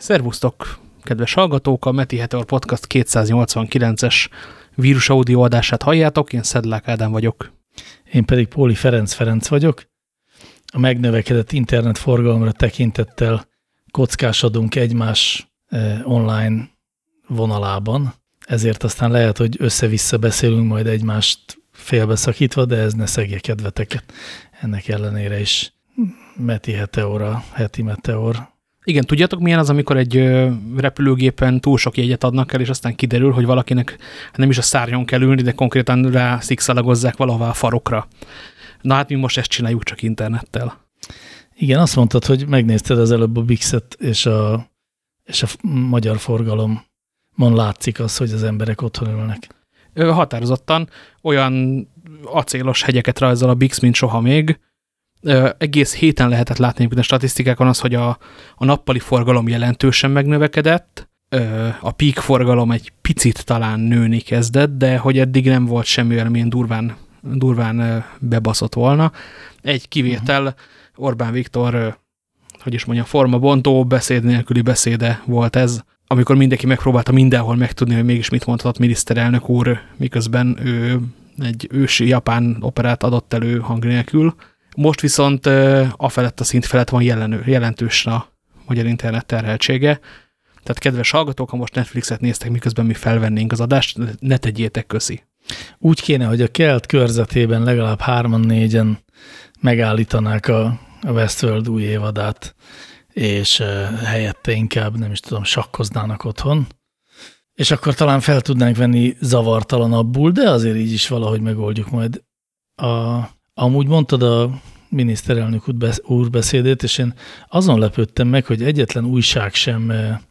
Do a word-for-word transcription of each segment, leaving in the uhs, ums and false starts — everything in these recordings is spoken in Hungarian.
Szervusztok, kedves hallgatók! A Meti Heteor Podcast kétszáznyolcvankilences vírus audio adását halljátok, én Szedlák Ádám vagyok. Én pedig Póli Ferenc Ferenc vagyok. A megnövekedett internetforgalomra tekintettel kockásodunk egymás eh, online vonalában, ezért aztán lehet, hogy össze-vissza beszélünk majd egymást félbeszakítva, de ez ne szegje kedveteket. Ennek ellenére is Meti Heteor a heti meteor. Igen, tudjátok milyen az, amikor egy ö, repülőgépen túl sok jegyet adnak el, és aztán kiderül, hogy valakinek nem is a szárnyon kell ülni, de konkrétan rá szikszalagozzák valahová a farokra. Na hát mi most ezt csináljuk csak internettel. Igen, azt mondtad, hogy megnézted az előbb a Bixet, és a, és a magyar forgalomon látszik az, hogy az emberek otthon ülnek. Ö, határozottan olyan acélos hegyeket rajzol a Bix, mint soha még. Ö, egész héten lehetett látni a statisztikákon az, hogy a, a nappali forgalom jelentősen megnövekedett, ö, a peak forgalom egy picit talán nőni kezdett, de hogy eddig nem volt semmi olyan, milyen durván, durván ö, bebaszott volna. Egy kivétel, uh-huh. Orbán Viktor, ö, hogy is mondjam, formabontó, beszéd nélküli beszéde volt ez, amikor mindenki megpróbálta mindenhol megtudni, hogy mégis mit mondhatott miniszterelnök úr, miközben ő egy ősi japán operát adott elő hang nélkül. Most viszont a felett a szint felett van jelenő, jelentős a magyar internet terheltsége. Tehát kedves hallgatók, ha most Netflixet néztek, miközben mi felvennénk az adást, ne tegyétek, köszi. Úgy kéne, hogy a kelt körzetében legalább hárman-négyen megállítanák a, a Westworld új évadát, és helyette inkább, nem is tudom, sakkoznának otthon. És akkor talán fel tudnánk venni zavartalanabbul, de azért így is valahogy megoldjuk majd. A, amúgy mondtad a miniszterelnök úr beszédét, és én azon lepődtem meg, hogy egyetlen újság sem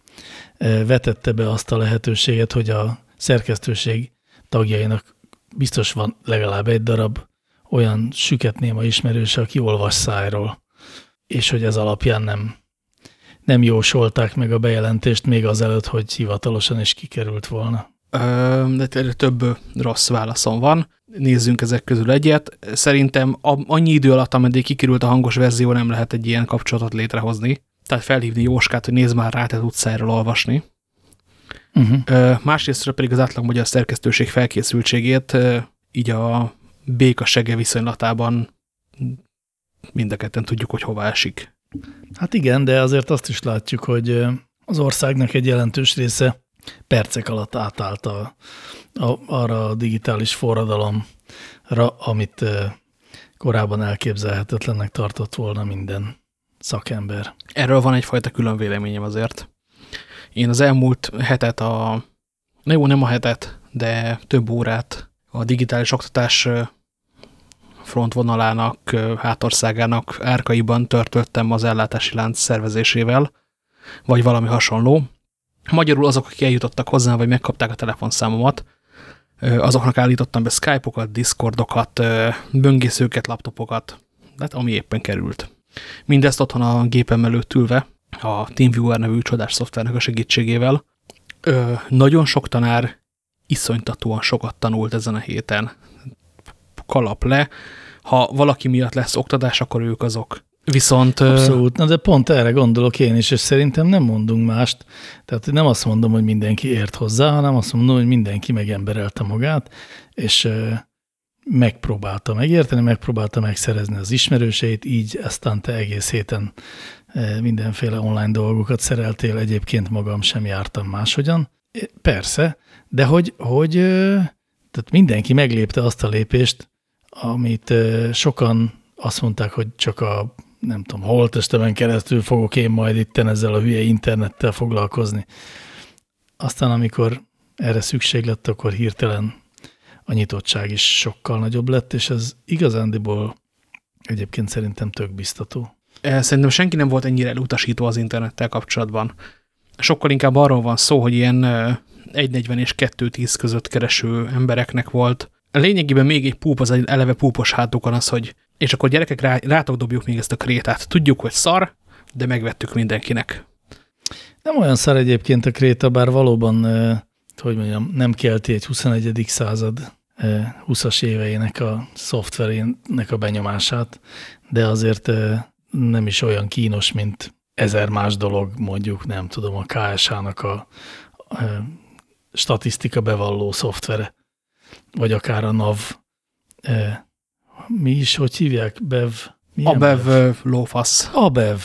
vetette be azt a lehetőséget, hogy a szerkesztőség tagjainak biztos van legalább egy darab olyan süketnéma ismerőse, aki olvas szájról, és hogy ez alapján nem nem jósolták meg a bejelentést még azelőtt, hogy hivatalosan is kikerült volna. Ö, de több rossz válaszom van. Nézzünk ezek közül egyet. Szerintem annyi idő alatt, ameddig kikerült a hangos verzió, nem lehet egy ilyen kapcsolatot létrehozni. Tehát felhívni Jóskát, hogy nézd már rá, te tudsz erről olvasni. Uh-huh. Ö, másrésztről pedig az átlag magyar szerkesztőség felkészültségét, ö, így a béka-sege viszonylatában mind a ketten tudjuk, hogy hova esik. Hát igen, de azért azt is látjuk, hogy az országnak egy jelentős része percek alatt átállt a, a, arra a digitális forradalomra, amit korábban elképzelhetetlennek tartott volna minden szakember. Erről van egyfajta külön véleményem azért. Én az elmúlt hetet, a, na jó, nem a hetet, de több órát a digitális oktatás frontvonalának, hátországának árkaiban törtöltem az ellátási lánc szervezésével, vagy valami hasonló. Magyarul azok, akik eljutottak hozzám, vagy megkapták a telefonszámomat, azoknak állítottam be Skype-okat, Discordokat, böngészőket, laptopokat, tehát ami éppen került. Mindezt otthon a gépem előtt ülve, a TeamViewer nevű csodás szoftvernek a segítségével. Nagyon sok tanár iszonytatóan sokat tanult ezen a héten. Kalap le. Ha valaki miatt lesz oktatás, akkor ők azok. Viszont... Abszolút, na de pont erre gondolok én is, és szerintem nem mondunk mást. Tehát nem azt mondom, hogy mindenki ért hozzá, hanem azt mondom, hogy mindenki megemberelte magát, és megpróbálta megérteni, megpróbálta megszerezni az ismerőseit, így aztán te egész héten mindenféle online dolgokat szereltél, egyébként magam sem jártam máshogyan. Persze, de hogy, hogy tehát mindenki meglépte azt a lépést, amit sokan azt mondták, hogy csak a, nem tudom, holttestemen keresztül fogok én majd itten ezzel a hülye internettel foglalkozni. Aztán, amikor erre szükség lett, akkor hirtelen a nyitottság is sokkal nagyobb lett, és ez igazándiból egyébként szerintem tök biztató. Szerintem senki nem volt ennyire elutasító az internettel kapcsolatban. Sokkal inkább arról van szó, hogy ilyen egy negyven és kettő tíz között kereső embereknek volt. Lényegében még egy púp, az egy eleve púpos hátukon az, hogy és akkor gyerekek, rá, rátok dobjuk még ezt a krétát. Tudjuk, hogy szar, de megvettük mindenkinek. Nem olyan szar egyébként a kréta, bár valóban, eh, hogy mondjam, nem kelti egy huszonegyedik század eh, húszas éveinek a szoftverének a benyomását, de azért eh, nem is olyan kínos, mint ezer más dolog, mondjuk nem tudom, a ká es há-nak a, a statisztika bevalló szoftvere, vagy akár a NAV, e, mi is, hogy hívják? Bev? A Bev lófasz. A Bev.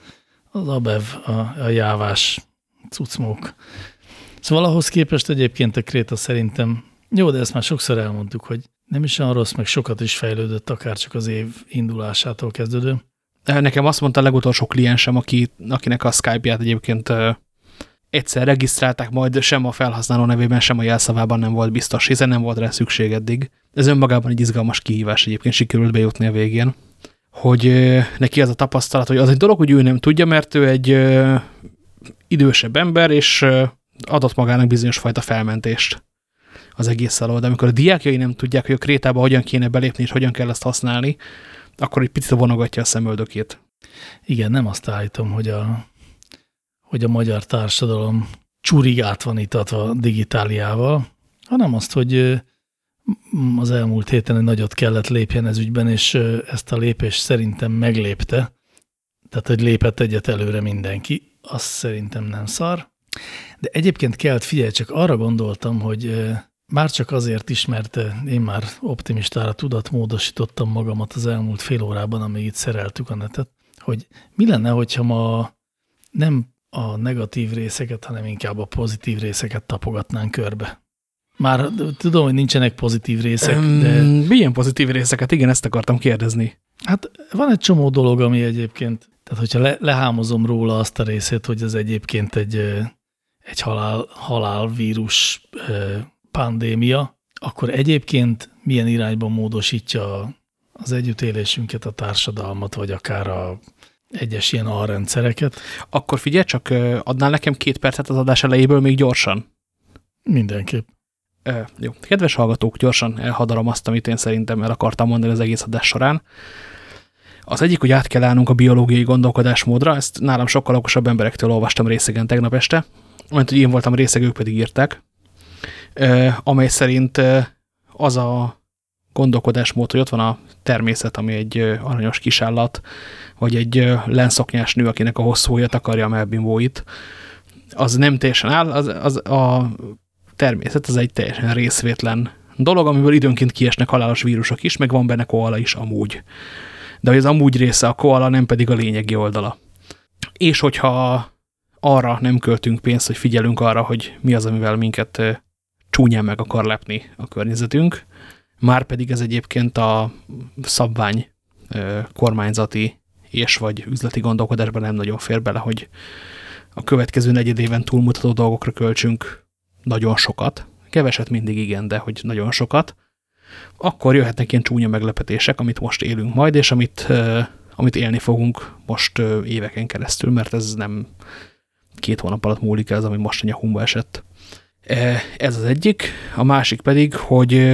Az a Bev, a, a jávás cucmók. Szóval ahhoz képest egyébként a Kréta szerintem, jó, de ezt már sokszor elmondtuk, hogy nem is olyan rossz, meg sokat is fejlődött, akár csak az év indulásától kezdődő. Nekem azt mondta a legutolsó kliensem, aki, akinek a Skype-ját egyébként uh, egyszer regisztrálták, majd sem a felhasználó nevében, sem a jelszavában nem volt biztos, hiszen nem volt rá szükség eddig. Ez önmagában egy izgalmas kihívás, egyébként sikerült bejutni a végén, hogy uh, neki az a tapasztalat, hogy az egy dolog, hogy ő nem tudja, mert ő egy uh, idősebb ember, és uh, adott magának bizonyos fajta felmentést az egész alól. De amikor a diákjai nem tudják, hogy a Krétába hogyan kéne belépni, és hogyan kell ezt használni, akkor egy picit vonogatja a szemöldökét. Igen, nem azt állítom, hogy a, hogy a magyar társadalom csurig át van itatva digitáliával, hanem azt, hogy az elmúlt héten egy nagyot kellett lépjen ez ügyben, és ezt a lépést szerintem meglépte. Tehát, hogy lépett egyet előre mindenki, azt szerintem nem szar. De egyébként kellett, figyelj, csak arra gondoltam, hogy már csak azért is, mert én már optimistára tudatmódosítottam magamat az elmúlt fél órában, amíg itt szereltük a netet, hogy mi lenne, hogyha ma nem a negatív részeket, hanem inkább a pozitív részeket tapogatnánk körbe. Már tudom, hogy nincsenek pozitív részek, de... Milyen pozitív részeket? Igen, ezt akartam kérdezni. Hát van egy csomó dolog, ami egyébként, tehát hogyha le, lehámozom róla azt a részét, hogy ez egyébként egy, egy halál, halálvírus pandémia, akkor egyébként milyen irányban módosítja az együttélésünket, a társadalmat, vagy akár a egyes ilyen alrendszereket. Akkor figyelj csak, adnál nekem két percet az adás elejéből még gyorsan? Mindenképp. Ö, jó. Kedves hallgatók, gyorsan elhadarom azt, amit én szerintem el akartam mondani az egész adás során. Az egyik, hogy át kell állnunk a biológiai gondolkodásmódra, ezt nálam sokkal okosabb emberektől olvastam részegen tegnap este, mert hogy én voltam részeg, ők pedig írták, amely szerint az a gondolkodásmód, hogy ott van a természet, ami egy aranyos kisállat, vagy egy lenszoknyás nő, akinek a hosszú ujjat akarja a melbimbóit, az nem teljesen áll, az, az a természet az egy teljesen részvétlen dolog, amiből időnként kiesnek halálos vírusok is, meg van benne koala is amúgy. De hogy az amúgy része a koala, nem pedig a lényegi oldala. És hogyha arra nem költünk pénzt, hogy figyelünk arra, hogy mi az, amivel minket csúnyán meg akar lepni a környezetünk, már pedig ez egyébként a szabvány kormányzati és vagy üzleti gondolkodásban nem nagyon fér bele, hogy a következő negyed éven túlmutató dolgokra költsünk nagyon sokat, keveset mindig igen, de hogy nagyon sokat, akkor jöhetnek ilyen csúnya meglepetések, amit most élünk majd, és amit, amit élni fogunk most éveken keresztül, mert ez nem két hónap alatt múlik ez, ami most a nyakunkba esett. Ez az egyik. A másik pedig, hogy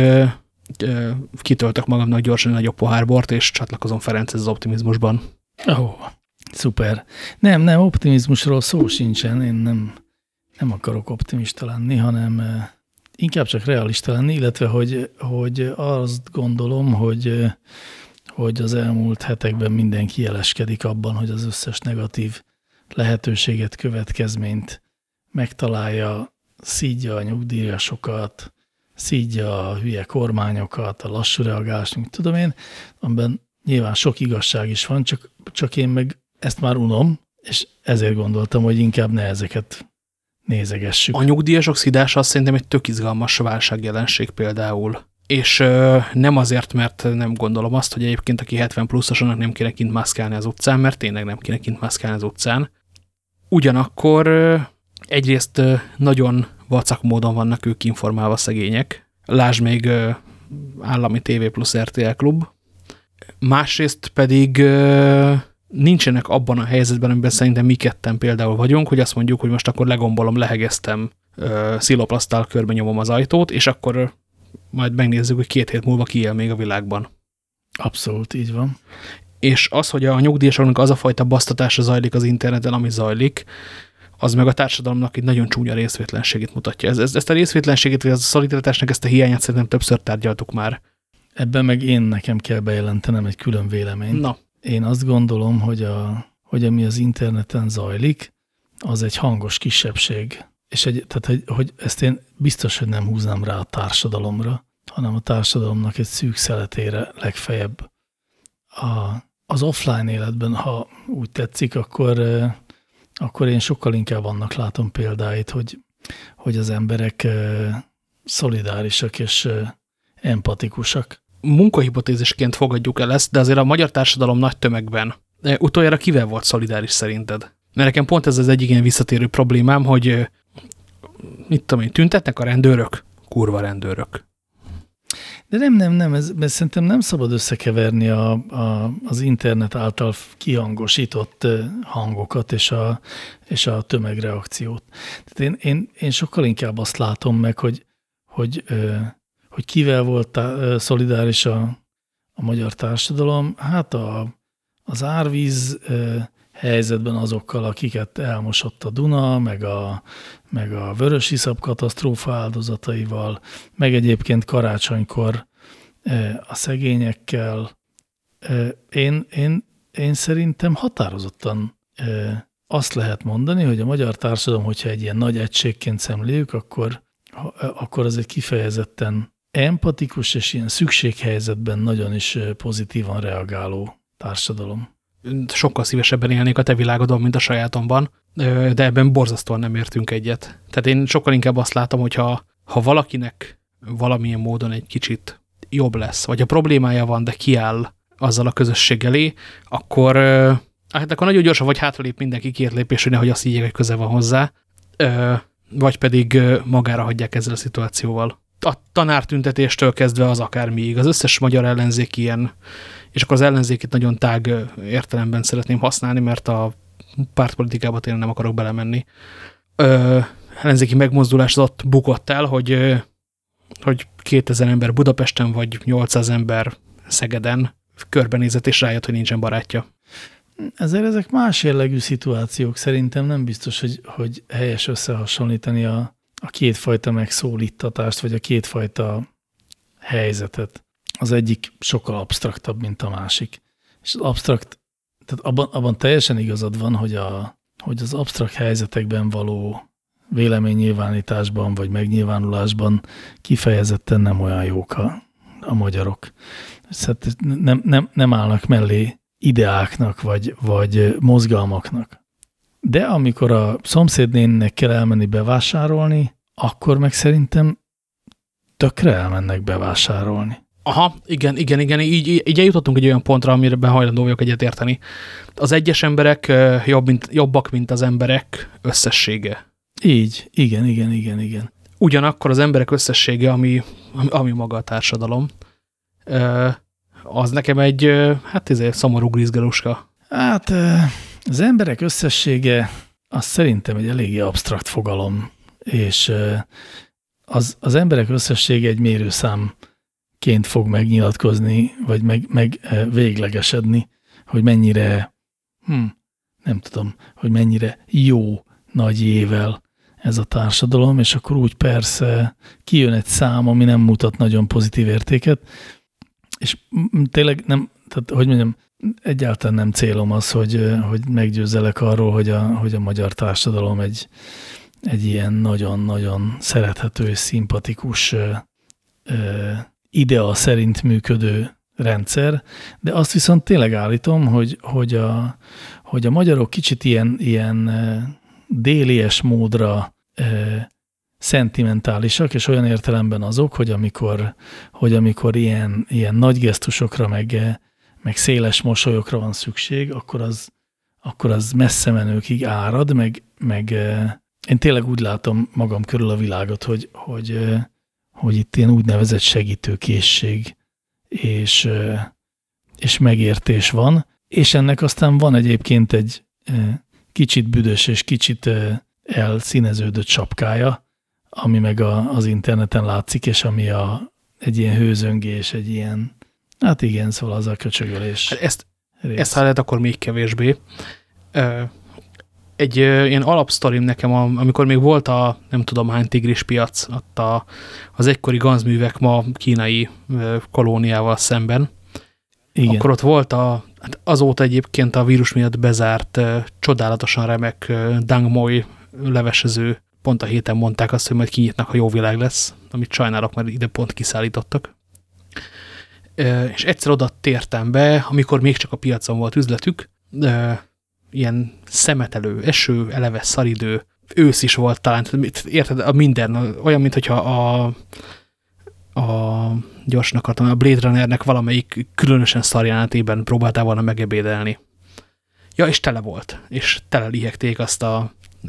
kitöltök magamnak gyorsan egy nagyobb pohár bort, és csatlakozom Ferenchez az optimizmusban. Ó, oh, szuper. Nem, nem, optimizmusról szó sincsen. Én nem, nem akarok optimista lenni, hanem inkább csak realista lenni, illetve hogy, hogy azt gondolom, hogy, hogy az elmúlt hetekben mindenki jeleskedik abban, hogy az összes negatív lehetőséget, következményt megtalálja, szídja a nyugdíjasokat, szídja a hülye kormányokat, a lassú reagálást, mit tudom én, amiben nyilván sok igazság is van, csak, csak én meg ezt már unom, és ezért gondoltam, hogy inkább ne ezeket nézegessük. A nyugdíjasok szídása azt szerintem egy tök izgalmas válságjelenség például. És ö, nem azért, mert nem gondolom azt, hogy egyébként aki hetven pluszosanak nem kéne kint mászkálni az utcán, mert tényleg nem kéne kint mászkálni az utcán. Ugyanakkor ö, egyrészt ö, nagyon vacak módon vannak ők informálva szegények. Lásd még ö, állami té vé plusz er té el klub. Másrészt pedig ö, nincsenek abban a helyzetben, amiben szerintem mi ketten például vagyunk, hogy azt mondjuk, hogy most akkor legombolom, lehegeztem, ö, sziloplaszttal körbe nyomom az ajtót, és akkor ö, majd megnézzük, hogy két hét múlva ki él még a világban. Abszolút, így van. És az, hogy a nyugdíjasoknak az a fajta basztatása zajlik az interneten, ami zajlik, az meg a társadalomnak egy nagyon csúnya részvétlenségét mutatja. Ez, ez, ezt a részvétlenségét, vagy az a szolidaritásnak ezt a hiányát szerintem többször tárgyaltuk már. Ebben meg én nekem kell bejelentenem egy külön véleményt. Na. Én azt gondolom, hogy a, hogy ami az interneten zajlik, az egy hangos kisebbség. És egy, tehát, hogy, hogy ezt én biztos, hogy nem húznám rá a társadalomra, hanem a társadalomnak egy szűk szeletére legfeljebb. A, az offline életben, ha úgy tetszik, akkor, akkor én sokkal inkább annak látom példáit, hogy, hogy az emberek szolidárisak és empatikusak. Munkahipotézisként fogadjuk el ezt, de azért a magyar társadalom nagy tömegben utoljára kivel volt szolidáris szerinted? Mert nekem pont ez az egyik ilyen visszatérő problémám, hogy mit tudom én, tüntetnek a rendőrök? Kurva rendőrök. De nem, nem, nem, ez, ez szerintem nem szabad összekeverni a, a, az internet által kihangosított hangokat és a, és a tömegreakciót. Tehát én, én, én sokkal inkább azt látom meg, hogy, hogy, hogy kivel volt tá, szolidáris a, a magyar társadalom. Hát a, az árvíz helyzetben azokkal, akiket elmosott a Duna, meg a, meg a vörösiszap katasztrófa áldozataival, meg egyébként karácsonykor a szegényekkel. Én, én, én szerintem határozottan azt lehet mondani, hogy a magyar társadalom, hogyha egy ilyen nagy egységként szemléljük, akkor, akkor az egy kifejezetten empatikus és ilyen szükséghelyzetben nagyon is pozitívan reagáló társadalom. Sokkal szívesebben élnék a te világodon, mint a sajátomban, de ebben borzasztóan nem értünk egyet. Tehát én sokkal inkább azt látom, hogy ha, ha valakinek valamilyen módon egy kicsit jobb lesz, vagy a problémája van, de kiáll azzal a közösség elé, akkor, hát akkor nagyon gyorsan vagy hátralép mindenki két lépésre, nehogy azt higgyék, hogy köze van hozzá, vagy pedig magára hagyják ezzel a szituációval. A tanártüntetéstől kezdve az akármiig. Az összes magyar ellenzék ilyen, és akkor az ellenzékét nagyon tág értelemben szeretném használni, mert a pártpolitikába tényleg nem akarok belemenni. Ö, ellenzéki megmozdulás az ott bukott el, hogy, hogy kétezer ember Budapesten, vagy nyolcszáz ember Szegeden körbenézett, és rájött, hogy nincsen barátja. Ezért ezek más jellegű szituációk. Szerintem nem biztos, hogy, hogy helyes összehasonlítani a, a kétfajta megszólítatást, vagy a kétfajta helyzetet. Az egyik sokkal absztraktabb, mint a másik. És az absztrakt, tehát abban, abban teljesen igazad van, hogy, a, hogy az absztrakt helyzetekben való véleménynyilvánításban, vagy megnyilvánulásban kifejezetten nem olyan jók a, a magyarok. Szóval nem, nem, nem állnak mellé ideáknak, vagy, vagy mozgalmaknak. De amikor a szomszédnéninek kell elmenni bevásárolni, akkor meg szerintem tökre elmennek bevásárolni. Aha, igen, igen, igen, így, így eljutottunk egy olyan pontra, amire hajlandó vagyok egyet érteni. Az egyes emberek jobb, mint, jobbak, mint az emberek összessége. Így, igen, igen, igen, igen. Ugyanakkor az emberek összessége, ami, ami maga a társadalom, az nekem egy, hát ez egy szomorú grízgaluska. Hát az emberek összessége az szerintem egy eléggé absztrakt fogalom, és az, az emberek összessége egy mérőszámként fog megnyilatkozni, vagy meg, meg véglegesedni, hogy mennyire, hm, nem tudom, hogy mennyire jó nagy ével ez a társadalom, és akkor úgy persze kijön egy szám, ami nem mutat nagyon pozitív értéket, és tényleg nem, tehát hogy mondjam, egyáltalán nem célom az, hogy, hogy meggyőzelek arról, hogy a, hogy a magyar társadalom egy, egy ilyen nagyon-nagyon szerethető és szimpatikus ö, ö, idea szerint működő rendszer, de azt viszont tényleg állítom, hogy, hogy, a, hogy a magyarok kicsit ilyen, ilyen délies módra ö, szentimentálisak, és olyan értelemben azok, hogy amikor, hogy amikor ilyen, ilyen nagy gesztusokra, meg, meg széles mosolyokra van szükség, akkor az, akkor az messze menőkig árad, meg, meg én tényleg úgy látom magam körül a világot, hogy, hogy, hogy itt ilyen úgynevezett segítőkészség és, és megértés van, és ennek aztán van egyébként egy kicsit büdös és kicsit elszíneződött sapkája, ami meg a, az interneten látszik, és ami a, egy ilyen hőzöngés, egy ilyen, hát igen, szóval az a köcsögölés. Ezt, ezt ha lehet, akkor még kevésbé. Egy ilyen alapsztorim nekem, amikor még volt a nem tudom hány tigris piac, ott a, az egykori ganzművek ma kínai kolóniával szemben, igen. Akkor ott volt a Hát azóta egyébként a vírus miatt bezárt, csodálatosan remek Dangmoy levesező, pont a héten mondták azt, hogy majd kinyitnak, ha jó világ lesz, amit sajnálok, mert ide pont kiszállítottak. És egyszer oda tértem be, amikor még csak a piacon volt üzletük, ilyen szemetelő, eső, eleve szaridő, ősz is volt talán, érted, a minden, olyan, mintha a, a gyorsan akartam, a Blade Runnernek valamelyik különösen szarjánatében próbáltál volna megebédelni. Ja, és tele volt, és tele lihegték azt a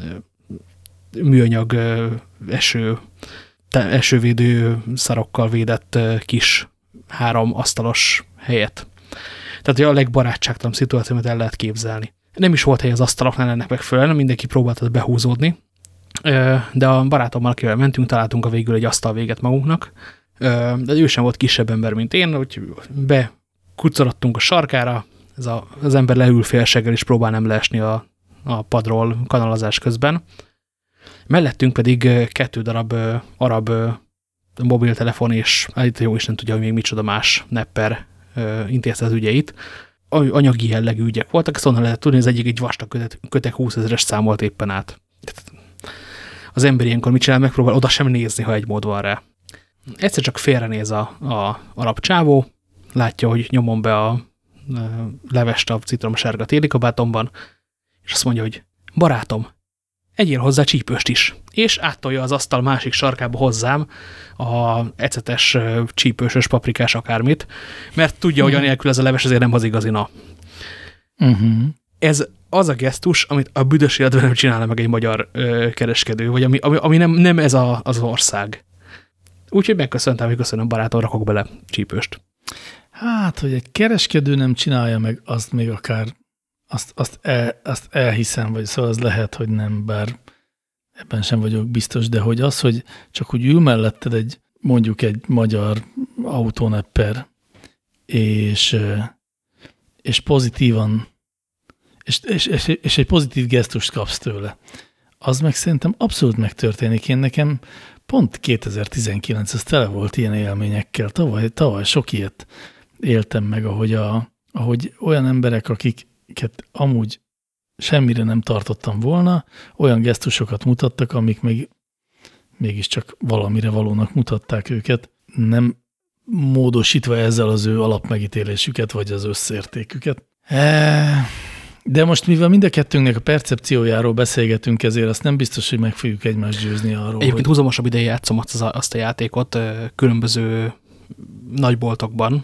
műanyag eső, esővédő szarokkal védett kis három asztalos helyet. Tehát a legbarátságtalan szituációt el lehet képzelni. Nem is volt hely az asztaloknál ennek megfelelően, mindenki próbálta behúzódni, de a barátommal, akivel mentünk, találtunk a végül egy asztal véget magunknak, de ő sem volt kisebb ember, mint én, hogy bekucorodtunk a sarkára, ez a, az ember leül félseggel és próbál nem leesni a, a padról kanalazás közben. Mellettünk pedig kettő darab arab mobiltelefon és hát jó Isten tudja, hogy még micsoda más nepper intézte az ügyeit. Anyagi jellegű ügyek voltak, ezt onnan lehet tudni, az egyik egy vastag kötek, kötek húszezeres számolt éppen át. Az ember ilyenkor mit csinál, megpróbál oda sem nézni, ha egy mód van rá. Egyszer csak félrenéz a, a arab csávó, látja, hogy nyomom be a, a levest a citromsárga télikabátomban, és azt mondja, hogy barátom, egyél hozzá csípőst is, és áttolja az asztal másik sarkába hozzám a ecetes, csípősös, paprikás akármit, mert tudja, hogy anélkül ez a leves azért nem az igazi na. Uh-huh. Ez az a gesztus, amit a büdös életben nem csinálna meg egy magyar ö, kereskedő, vagy ami, ami, ami nem, nem ez a, az ország. Úgyhogy megköszöntem, hogy köszönöm, barátom, rakok bele csípőst. Hát, hogy egy kereskedő nem csinálja meg, azt még akár Azt, azt, el, azt elhiszem, vagy szóval az lehet, hogy nem, bár ebben sem vagyok biztos, de hogy az, hogy csak úgy ül melletted egy, mondjuk egy magyar autónepper, és, és pozitívan, és, és, és, és egy pozitív gesztust kapsz tőle, az meg szerintem abszolút megtörténik. Én nekem pont kétezer-tizenkilenc, ez tele volt ilyen élményekkel. Tavaly, tavaly sok ilyet éltem meg, ahogy, a, ahogy olyan emberek, akik amúgy semmire nem tartottam volna, olyan gesztusokat mutattak, amik még mégiscsak valamire valónak mutatták őket, nem módosítva ezzel az ő alapmegítélésüket, vagy az összértéküket. De most, mivel mind a kettőnknek a percepciójáról beszélgetünk, ezért azt nem biztos, hogy meg fogjuk egymást győzni arról. Egyébként hogy... húzamosabb ideje játszom azt a játékot különböző nagyboltokban.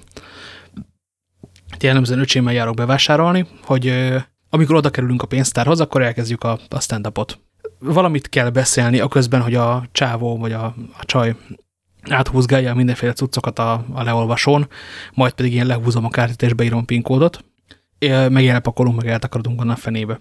Jellemzően öcsémmel járok bevásárolni, hogy euh, amikor oda kerülünk a pénztárhoz, akkor elkezdjük a, a stand-upot. Valamit kell beszélni a közben, hogy a csávó vagy a, a csaj áthúzgálja mindenféle cuccokat a, a leolvasón, majd pedig én lehúzom a kártyát és beírom PIN kódot, meg elpakolunk, meg eltakarodunk onnan fenébe.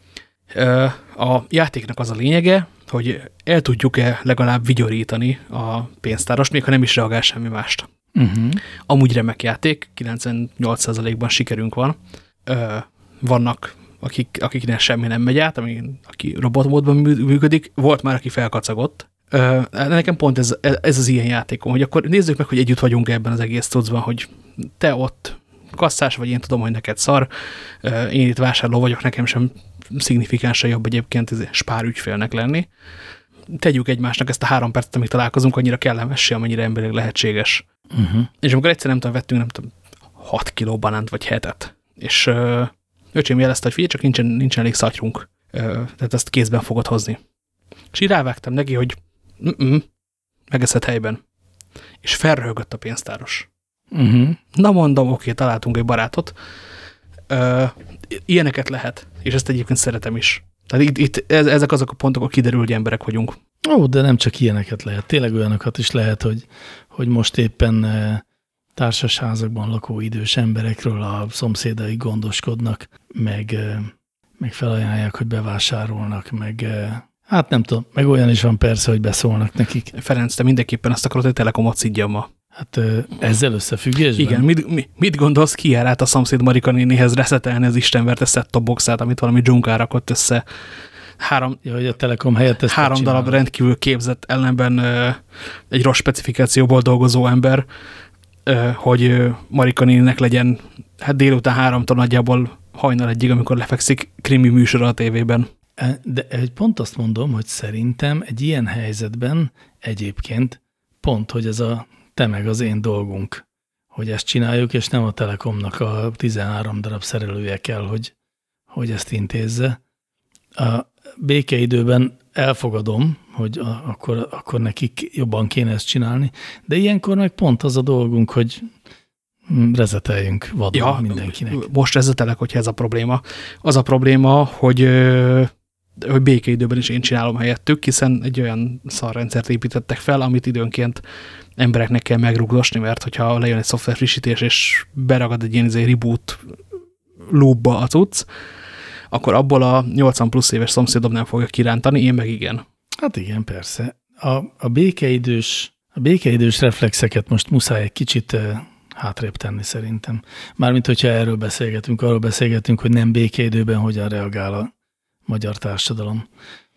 A játéknak az a lényege, hogy el tudjuk-e legalább vigyorítani a pénztárost, még ha nem is reagál semmi mást. Uh-huh. Amúgy remek játék, kilencvennyolc százalékban sikerünk van. Ö, vannak, akik, akiknek semmi nem megy át, ami, aki robotmódban működik. Volt már, aki felkacagott. Ö, nekem pont ez, ez az ilyen játékom, hogy akkor nézzük meg, hogy együtt vagyunk ebben az egész tudszban, hogy te ott kasszás vagy, én tudom, hogy neked szar. Ö, én itt vásárló vagyok, nekem sem szignifikánsan jobb egyébként ez spár ügyfélnek lenni. Tegyük egymásnak ezt a három percet, amíg találkozunk, annyira kellemessé, amennyire emberileg lehetséges. Uh-huh. És amikor egyszer nem tudom, vettünk, nem tudom, hat kiló banánt vagy hetet. És ö, öcsém jelezte, hogy figyelj, csak nincsen, nincsen elég szatyrunk. Ö, tehát ezt kézben fogod hozni. És így rávágtam neki, hogy mm-mm, megeszed helyben. És felröhögött a pénztáros. Uh-huh. Na mondom, oké, találtunk egy barátot. Ö, ilyeneket lehet. És ezt egyébként szeretem is. Tehát itt, itt ezek azok a pontok, ahol kiderül, hogy emberek vagyunk. Ó, de nem csak ilyeneket lehet. Tényleg olyanokat is lehet, hogy, hogy most éppen társasházakban lakó idős emberekről a szomszédai gondoskodnak, meg, meg felajánlják, hogy bevásárolnak, meg hát nem tudom, meg olyan is van persze, hogy beszólnak nekik. Ferenc, te mindenképpen azt akarod, hogy Telekomot szidjam ma. Hát ezzel összefüggésben? Igen, mit, mit gondolsz, ki jár át a szomszéd Marika nénihez reszetelni az istenverte set-top boxát, amit valami dzsunkál rakott össze. Három, ja, hogy a Telekom helyett ezt három darab rendkívül képzett, ellenben ö, egy rossz specifikációból dolgozó ember, ö, hogy Marika néninek legyen hát délután háromtól nagyjából hajnal egyig, amikor lefekszik krimi műsora a tévében. De egy pont azt mondom, hogy szerintem egy ilyen helyzetben egyébként pont, hogy ez a te meg az én dolgunk, hogy ezt csináljuk, és nem a Telekomnak a tizenhárom darab szerelője kell, hogy, hogy ezt intézze. A békeidőben elfogadom, hogy a, akkor, akkor nekik jobban kéne ezt csinálni, de ilyenkor meg pont az a dolgunk, hogy rezeteljünk vadon ja, mindenkinek. Most rezetelek, hogyha ez a probléma. Az a probléma, hogy, hogy békeidőben is én csinálom helyettük, hiszen egy olyan szarrendszert építettek fel, amit időnként embereknek kell megrugdosni, mert hogyha lejön egy szoftver frissítés, és beragad egy ilyen reboot loopba a cucc, akkor abból a nyolcvan plusz éves szomszédom nem fogja kirántani, én meg igen. Hát igen, persze. A, a, békeidős, a békeidős reflexeket most muszáj egy kicsit hátrébb tenni szerintem. Mármint, hogyha erről beszélgetünk, arról beszélgetünk, hogy nem békeidőben hogyan reagál a magyar társadalom.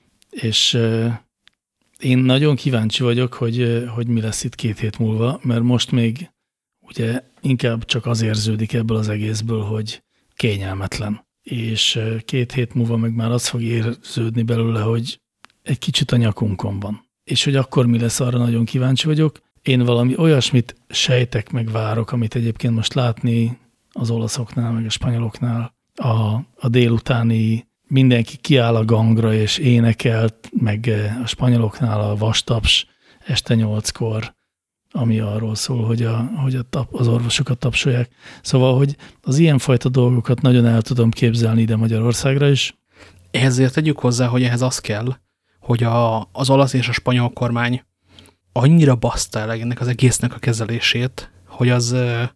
És euh, én nagyon kíváncsi vagyok, hogy, hogy mi lesz itt két hét múlva, mert most még ugye inkább csak az érződik ebből az egészből, hogy kényelmetlen. És két hét múlva meg már az fog érződni belőle, hogy egy kicsit a nyakunkon van. És hogy akkor mi lesz, arra nagyon kíváncsi vagyok. Én valami olyasmit sejtek, meg várok, amit egyébként most látni az olaszoknál, meg a spanyoloknál, a, a délutáni mindenki kiáll a gangra és énekelt, meg a spanyoloknál a vastaps este nyolckor, ami arról szól, hogy, a, hogy a tap, az orvosokat tapsolják. Szóval, hogy az ilyenfajta dolgokat nagyon el tudom képzelni ide Magyarországra is. Ezért tegyük hozzá, hogy ehhez az kell, hogy a, az olasz és a spanyol kormány annyira baszta el ennek az egésznek a kezelését, hogy az,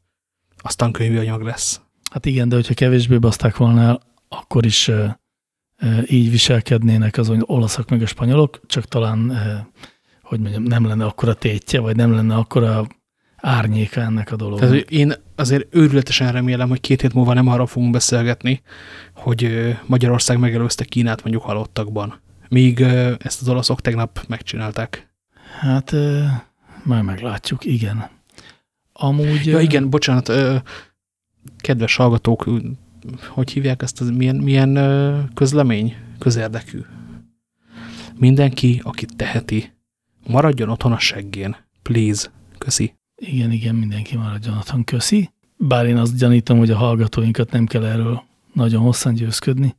az tankönyvi anyag lesz. Hát igen, de hogyha kevésbé baszták volna el, akkor is e, e, így viselkednének az olaszok meg a spanyolok, csak talán, e, hogy mondjam, nem lenne akkora tétje, vagy nem lenne akkora árnyéka ennek a dolognak. Tehát én azért őrületesen remélem, hogy két hét múlva nem arról fogunk beszélgetni, hogy Magyarország megelőzte Kínát mondjuk halottakban. Míg ezt az olaszok tegnap megcsinálták. Hát már meglátjuk, igen. Amúgy... Ja, igen, bocsánat, kedves hallgatók, hogy hívják ezt, az milyen, milyen közlemény? Közérdekű. Mindenki, aki teheti, maradjon otthon a seggén. Please. Köszi. Igen, igen, mindenki maradjon otthon. Köszi. Bár én azt gyanítom, hogy a hallgatóinkat nem kell erről nagyon hosszan győzködni.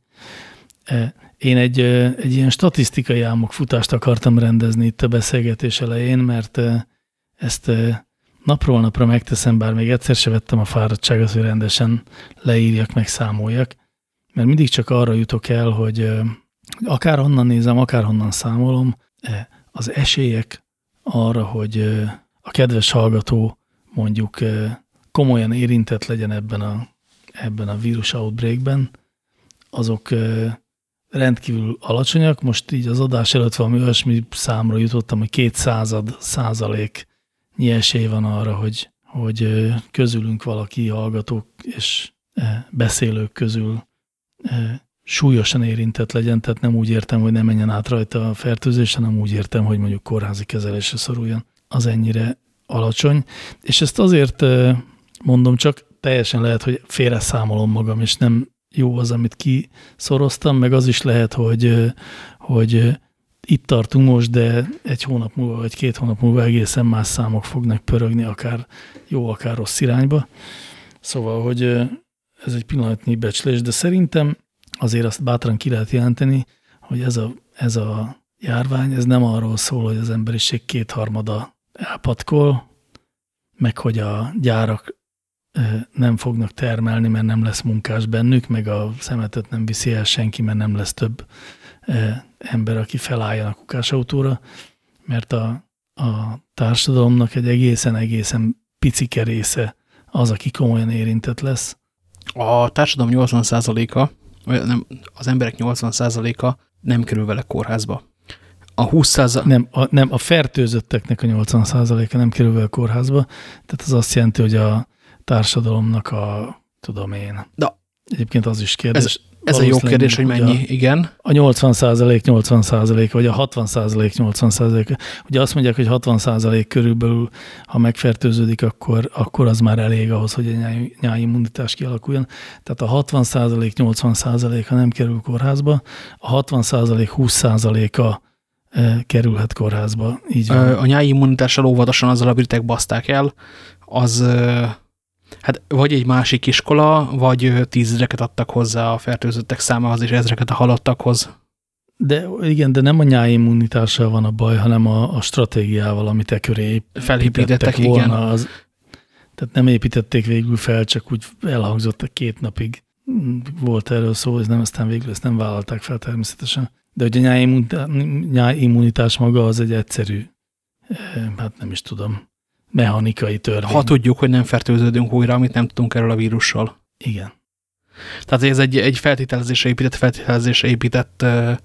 Én egy, egy ilyen statisztikai álmokfutást akartam rendezni itt a beszélgetés elején, mert ezt napról napra megteszem, bár még egyszer se vettem a fáradtságot, hogy rendesen leírjak, meg számoljak, mert mindig csak arra jutok el, hogy akárhonnan nézem, akárhonnan számolom, az esélyek arra, hogy a kedves hallgató mondjuk komolyan érintett legyen ebben a, ebben a vírus outbreakben, azok rendkívül alacsonyak. Most így az adás előtt valami olyasmi számra jutottam, hogy kétszázad százaléknyi esély van arra, hogy, hogy közülünk valaki hallgatók és beszélők közül súlyosan érintett legyen, tehát nem úgy értem, hogy ne menjen át rajta a fertőzés, hanem úgy értem, hogy mondjuk kórházi kezelésre szoruljon. Az ennyire alacsony. És ezt azért mondom, csak teljesen lehet, hogy félre számolom magam, és nem jó az, amit kiszoroztam, meg az is lehet, hogy, hogy itt tartunk most, de egy hónap múlva, vagy két hónap múlva egészen más számok fognak pörögni, akár jó, akár rossz irányba. Szóval, hogy ez egy pillanatnyi becslés, de szerintem azért azt bátran ki lehet jelenteni, hogy ez a, ez a járvány, ez nem arról szól, hogy az emberiség kétharmada elpatkol, meg hogy a gyárak nem fognak termelni, mert nem lesz munkás bennük, meg a szemetet nem viszi el senki, mert nem lesz több ember, aki felálljon a kukásautóra, mert a, a társadalomnak egy egészen-egészen picike része az, aki komolyan érintett lesz. A társadalom nyolcvan százaléka, nem, az emberek nyolcvan százaléka nem kerül vele kórházba. A húsz százalék... Nem, a, nem, a fertőzötteknek a nyolcvan százaléka nem kerül vele kórházba, tehát az azt jelenti, hogy a társadalomnak a, tudom én. Da. Egyébként az is kérdés. Ez, Ez a jó kérdés, hogy mennyi, a, igen. A nyolcvan százalék nyolcvan százalék, vagy a hatvan százalék nyolcvan százalék. Ugye azt mondják, hogy hatvan százalék körülbelül, ha megfertőződik, akkor, akkor az már elég ahhoz, hogy a nyáj, nyájimmunitás kialakuljon. Tehát a hatvan százalék nyolcvan százalék, ha nem kerül kórházba, a hatvan százalék húsz százaléka e, kerülhet kórházba. Így van. A nyájimmunitással óvatosan azzal a britek baszták el, az... Hát vagy egy másik iskola, vagy tízezreket adtak hozzá a fertőzöttek számához, és ezreket a halottakhoz. De igen, de nem a nyájimmunitással van a baj, hanem a, a stratégiával, amit e köré felépítettek volna. Igen. Az, tehát nem építették végül fel, csak úgy elhangzott két napig. Volt erről szó, és nem, aztán végül ezt nem vállalták fel természetesen. De hogy a nyájimmunitás maga az egy egyszerű, hát nem is tudom, mechanikai törvény. Ha tudjuk, hogy nem fertőződünk újra, amit nem tudunk erről a vírussal. Igen. Tehát ez egy, egy feltételezésre épített, feltételezésre épített uh,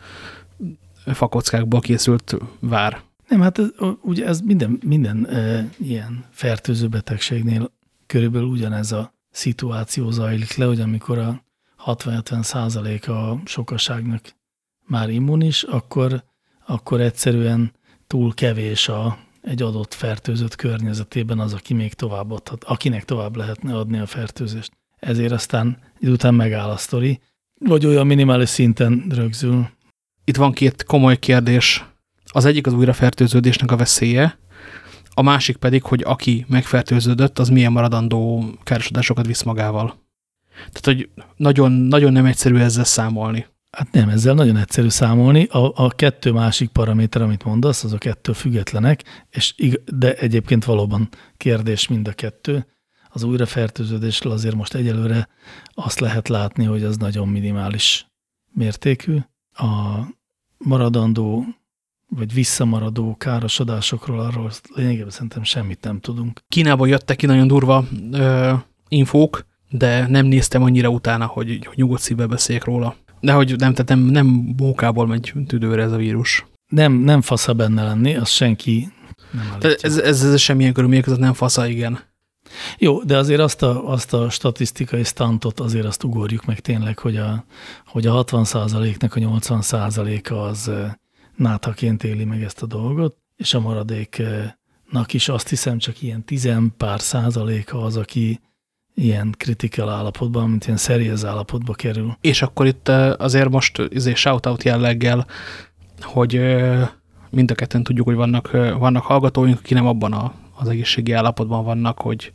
fakockákból készült vár. Nem, hát ez, ugye ez minden, minden uh, ilyen fertőző betegségnél körülbelül ugyanez a szituáció zajlik le, hogy amikor a hatvan-hetven százalék a sokaságnak már immunis, akkor, akkor egyszerűen túl kevés a egy adott fertőzött környezetében az, aki még tovább adhat, akinek tovább lehetne adni a fertőzést. Ezért aztán idő után megáll a sztori, vagy olyan minimális szinten rögzül. Itt van két komoly kérdés. Az egyik az újrafertőződésnek a veszélye, a másik pedig, hogy aki megfertőződött, az milyen maradandó károsodásokat visz magával. Tehát, hogy nagyon, nagyon nem egyszerű ezzel számolni. Hát nem, ezzel nagyon egyszerű számolni. A, a kettő másik paraméter, amit mondasz, azok kettő függetlenek, és de egyébként valóban kérdés mind a kettő. Az újrafertőződésről azért most egyelőre azt lehet látni, hogy az nagyon minimális mértékű. A maradandó vagy visszamaradó károsodásokról arról lényegében szerintem semmit nem tudunk. Kínából jöttek ki nagyon durva ö, infók, de nem néztem annyira utána, hogy, hogy nyugodt szívvel beszéljek róla. De hogy nem, tehát nem, nem mókából megy tüdőre ez a vírus. Nem, nem fasza benne lenni, az senki nem állítja. Ez, ez, ez semmilyen körülmények között nem fasza, igen. Jó, de azért azt a, azt a statisztikai stuntot azért azt ugorjuk meg tényleg, hogy a, hogy a hatvan százaléknak a nyolcvan százaléka az náthaként éli meg ezt a dolgot, és a maradéknak is azt hiszem csak ilyen tizen pár százaléka az, aki ilyen critical állapotban, mint ilyen serious állapotba kerül. És akkor itt azért most izé shout-out jelleggel, hogy mind a ketten tudjuk, hogy vannak, vannak hallgatóink, akik nem abban a, az egészségi állapotban vannak, hogy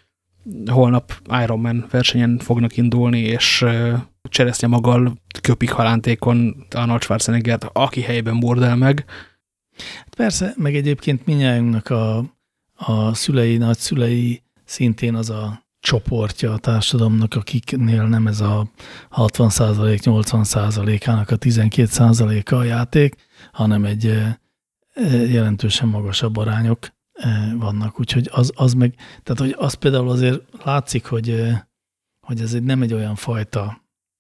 holnap Ironman versenyen fognak indulni, és cseresznye maggal köpik halántékon Arnold Schwarzeneggert, aki helyben burdel meg. Persze, meg egyébként mindnyájunknak a, a szülei, nagyszülei szintén az a csoportja a társadalomnak, akiknél nem ez a hatvan százalék, nyolcvan százalékának a tizenkét százaléka a játék, hanem egy jelentősen magasabb arányok vannak. Úgyhogy az, az meg, tehát hogy az például azért látszik, hogy, hogy ez egy, nem egy olyan fajta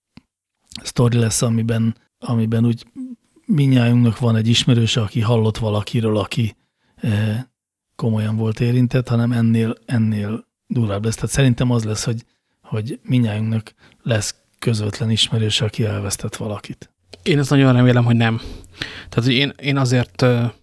sztori lesz, amiben, amiben úgy mindnyájunknak van egy ismerőse, aki hallott valakiről, aki komolyan volt érintett, hanem ennél, ennél durvább lesz. Tehát szerintem az lesz, hogy, hogy mindnyájunknak lesz közvetlen ismerőse, aki elvesztett valakit. Én ezt nagyon remélem, hogy nem. Tehát én, én azért,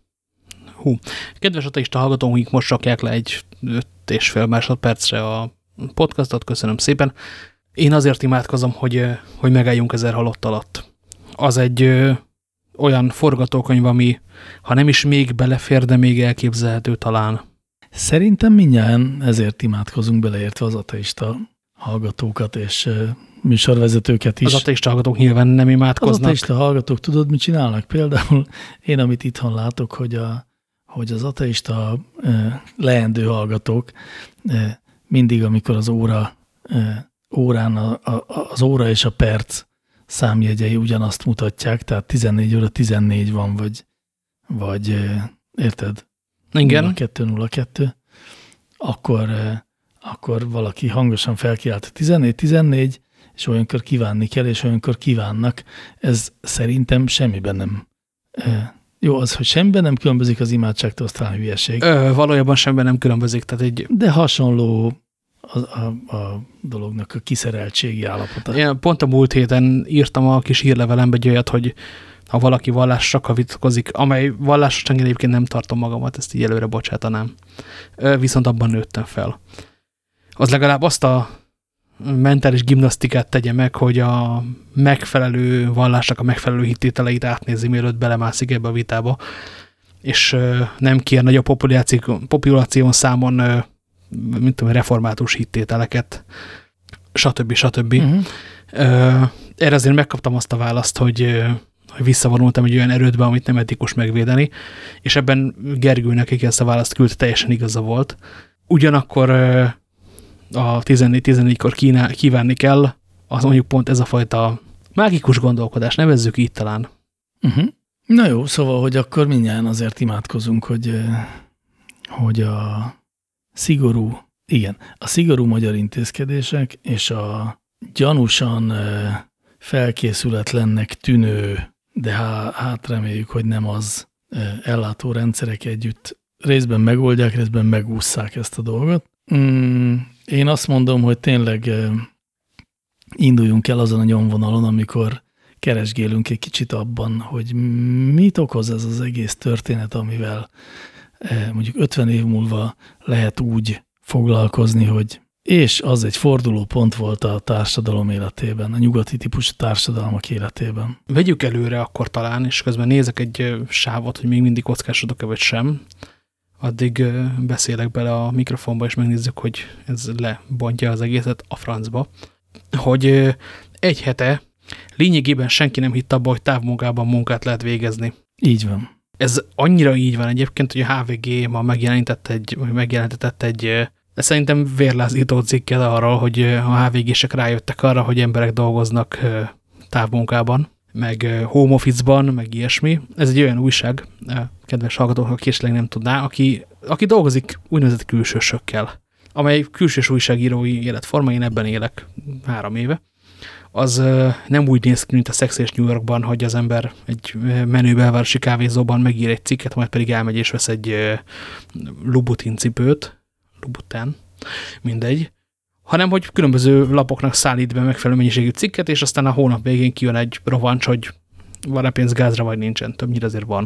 hú, kedves ateista hallgatóink, akik most rakják le egy öt és fél másodpercre a podcastot, köszönöm szépen. Én azért imádkozom, hogy, hogy megálljunk ezer halott alatt. Az egy ö, olyan forgatókönyv, ami ha nem is még belefér, de még elképzelhető talán. Szerintem mindjárt ezért imádkozunk, beleértve az ateista hallgatókat és uh, műsorvezetőket is. Az ateista hallgatók nyilván nem imádkoznak. Az ateista hallgatók, tudod, mit csinálnak? Például én, amit itthon látok, hogy, a, hogy az ateista uh, leendő hallgatók uh, mindig, amikor az óra, uh, órán a, a, az óra és a perc számjegyei ugyanazt mutatják, tehát tizennégy óra tizennégy van, vagy, vagy uh, érted? Igen. nulla kettő nulla kettő, akkor, akkor valaki hangosan felkiált tizennégy tizennégy, és olyankor kívánni kell, és olyankor kívánnak. Ez szerintem semmiben nem. Jó, az, hogy semmiben nem különbözik az imádságtól, az talán hülyeség. Ö, valójában semmiben nem különbözik. Tehát egy... De hasonló a, a, a dolognak a kiszereltségi állapota. Én pont a múlt héten írtam a kis hírlevelembe egy olyat, hogy ha valaki vallásra vitatkozik, amely vallásra egyébként nem tartom magamat, ezt így előre bocsátanám. Viszont abban nőttem fel. Az legalább azt a mentális gimnasztikát tegye meg, hogy a megfelelő vallásnak a megfelelő hittételeit átnézi, mielőtt belemászik ebbe a vitába, és nem kér nagyobb populáció, populáción számon, mint tudom, református hittételeket, stb. stb. Uh-huh. Erre azért megkaptam azt a választ, hogy, hogy visszavonultam egy olyan erődbe, amit nem etikus megvédeni, és ebben Gergőnek, aki ezt a választ küldte, teljesen igaza volt. Ugyanakkor a tizennégy-tizennégy-kor kívánni kell, az mondjuk pont ez a fajta mágikus gondolkodás, nevezzük így talán. Uh-huh. Na jó, szóval, hogy akkor mindjárt azért imádkozunk, hogy, hogy a szigorú, igen, a szigorú magyar intézkedések és a gyanúsan felkészületlennek tűnő, de hát reméljük, hogy nem az ellátó rendszerek együtt részben megoldják, részben megússzák ezt a dolgot. Mm, én azt mondom, hogy tényleg induljunk el azon a nyomvonalon, amikor keresgélünk egy kicsit abban, hogy mit okoz ez az egész történet, amivel mondjuk ötven év múlva lehet úgy foglalkozni, hogy és az egy fordulópont volt a társadalom életében, a nyugati típusú társadalmak életében. Vegyük előre akkor talán, és közben nézek egy sávot, hogy még mindig kockásodok-e vagy sem. Addig beszélek bele a mikrofonba, és megnézzük, hogy ez lebontja az egészet a francba. Hogy egy hete lényegében senki nem hitt abba, hogy távmunkában munkát lehet végezni. Így van. Ez annyira így van egyébként, hogy a há vé gé ma megjelenített egy, megjelenített egy szerintem vérlázító cikket arról, hogy a há vé gések rájöttek arra, hogy emberek dolgoznak távmunkában, meg home office-ban, meg ilyesmi. Ez egy olyan újság, kedves hallgatók, aki esetleg nem tudná, aki, aki dolgozik úgynevezett külsősökkel, amely külsős újságírói életforma, én ebben élek három éve. Az nem úgy néz ki, mint a Sex és New Yorkban, hogy az ember egy menő belvárosi kávézóban megír egy cikket, majd pedig elmegy és vesz egy Louboutin cipőt, Louboutin, mindegy, hanem hogy különböző lapoknak szállít be megfelelő mennyiségű cikket, és aztán a hónap végén kijön egy rovancs, hogy van-e pénz gázra, vagy nincsen, többnyire azért van.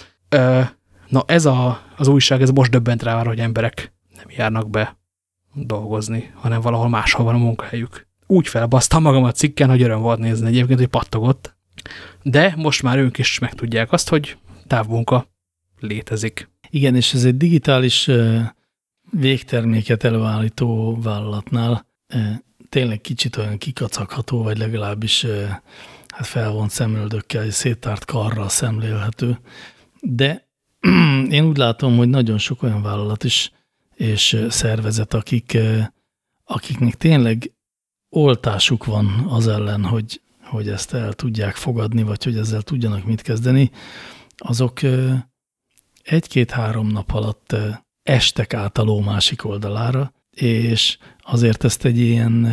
Na ez a, az újság, ez most döbbent rá arra, hogy emberek nem járnak be dolgozni, hanem valahol máshol van a munkahelyük. Úgy felbasztam magam a cikken, hogy öröm volt nézni egyébként, hogy pattogott. De most már ők is megtudják azt, hogy távmunka létezik. Igen, és ez egy digitális végterméket előállító vállalatnál tényleg kicsit olyan kikacagható, vagy legalábbis hát felvont szemöldökkel, széttárt karral szemlélhető. De én úgy látom, hogy nagyon sok olyan vállalat is és szervezet, akik, akiknek tényleg oltásuk van az ellen, hogy, hogy ezt el tudják fogadni, vagy hogy ezzel tudjanak mit kezdeni, azok egy-két-három nap alatt estek át a ló másik oldalára, és azért ezt egy ilyen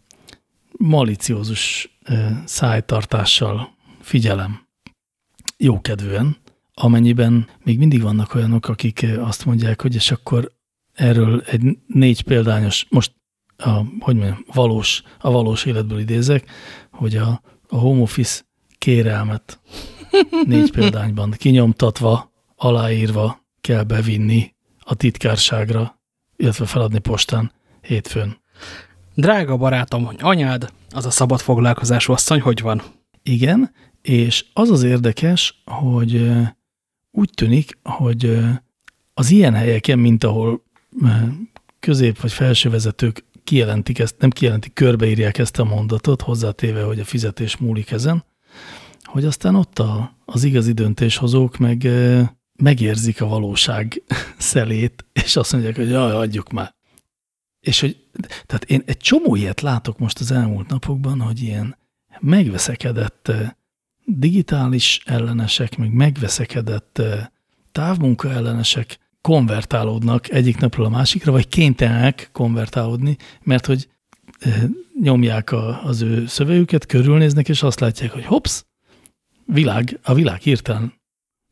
maliciózus szájtartással figyelem jókedvűen, amennyiben még mindig vannak olyanok, akik azt mondják, hogy és akkor erről egy négy példányos, most a, hogy mondjam, valós, a valós életből idézek, hogy a, a home office kérelmet négy példányban kinyomtatva, aláírva kell bevinni a titkárságra, illetve feladni postán hétfőn. Drága barátom, hogy anyád, az a szabad foglalkozású asszony, hogy van? Igen, és az az érdekes, hogy úgy tűnik, hogy az ilyen helyeken, mint ahol közép- vagy felsővezetők kijelentik ezt, nem kijelentik, körbeírják ezt a mondatot, hozzátéve, hogy a fizetés múlik ezen, hogy aztán ott a, az igazi döntéshozók meg megérzik a valóság szelét, és azt mondják, hogy jaj, adjuk már. És hogy, tehát én egy csomó ilyet látok most az elmúlt napokban, hogy ilyen megveszekedett digitális ellenesek, meg megveszekedett távmunka ellenesek konvertálódnak egyik napról a másikra, vagy kénytelenek konvertálódni, mert hogy nyomják a, az ő szövegüket, körülnéznek, és azt látják, hogy hopsz, világ, a világ hirtelen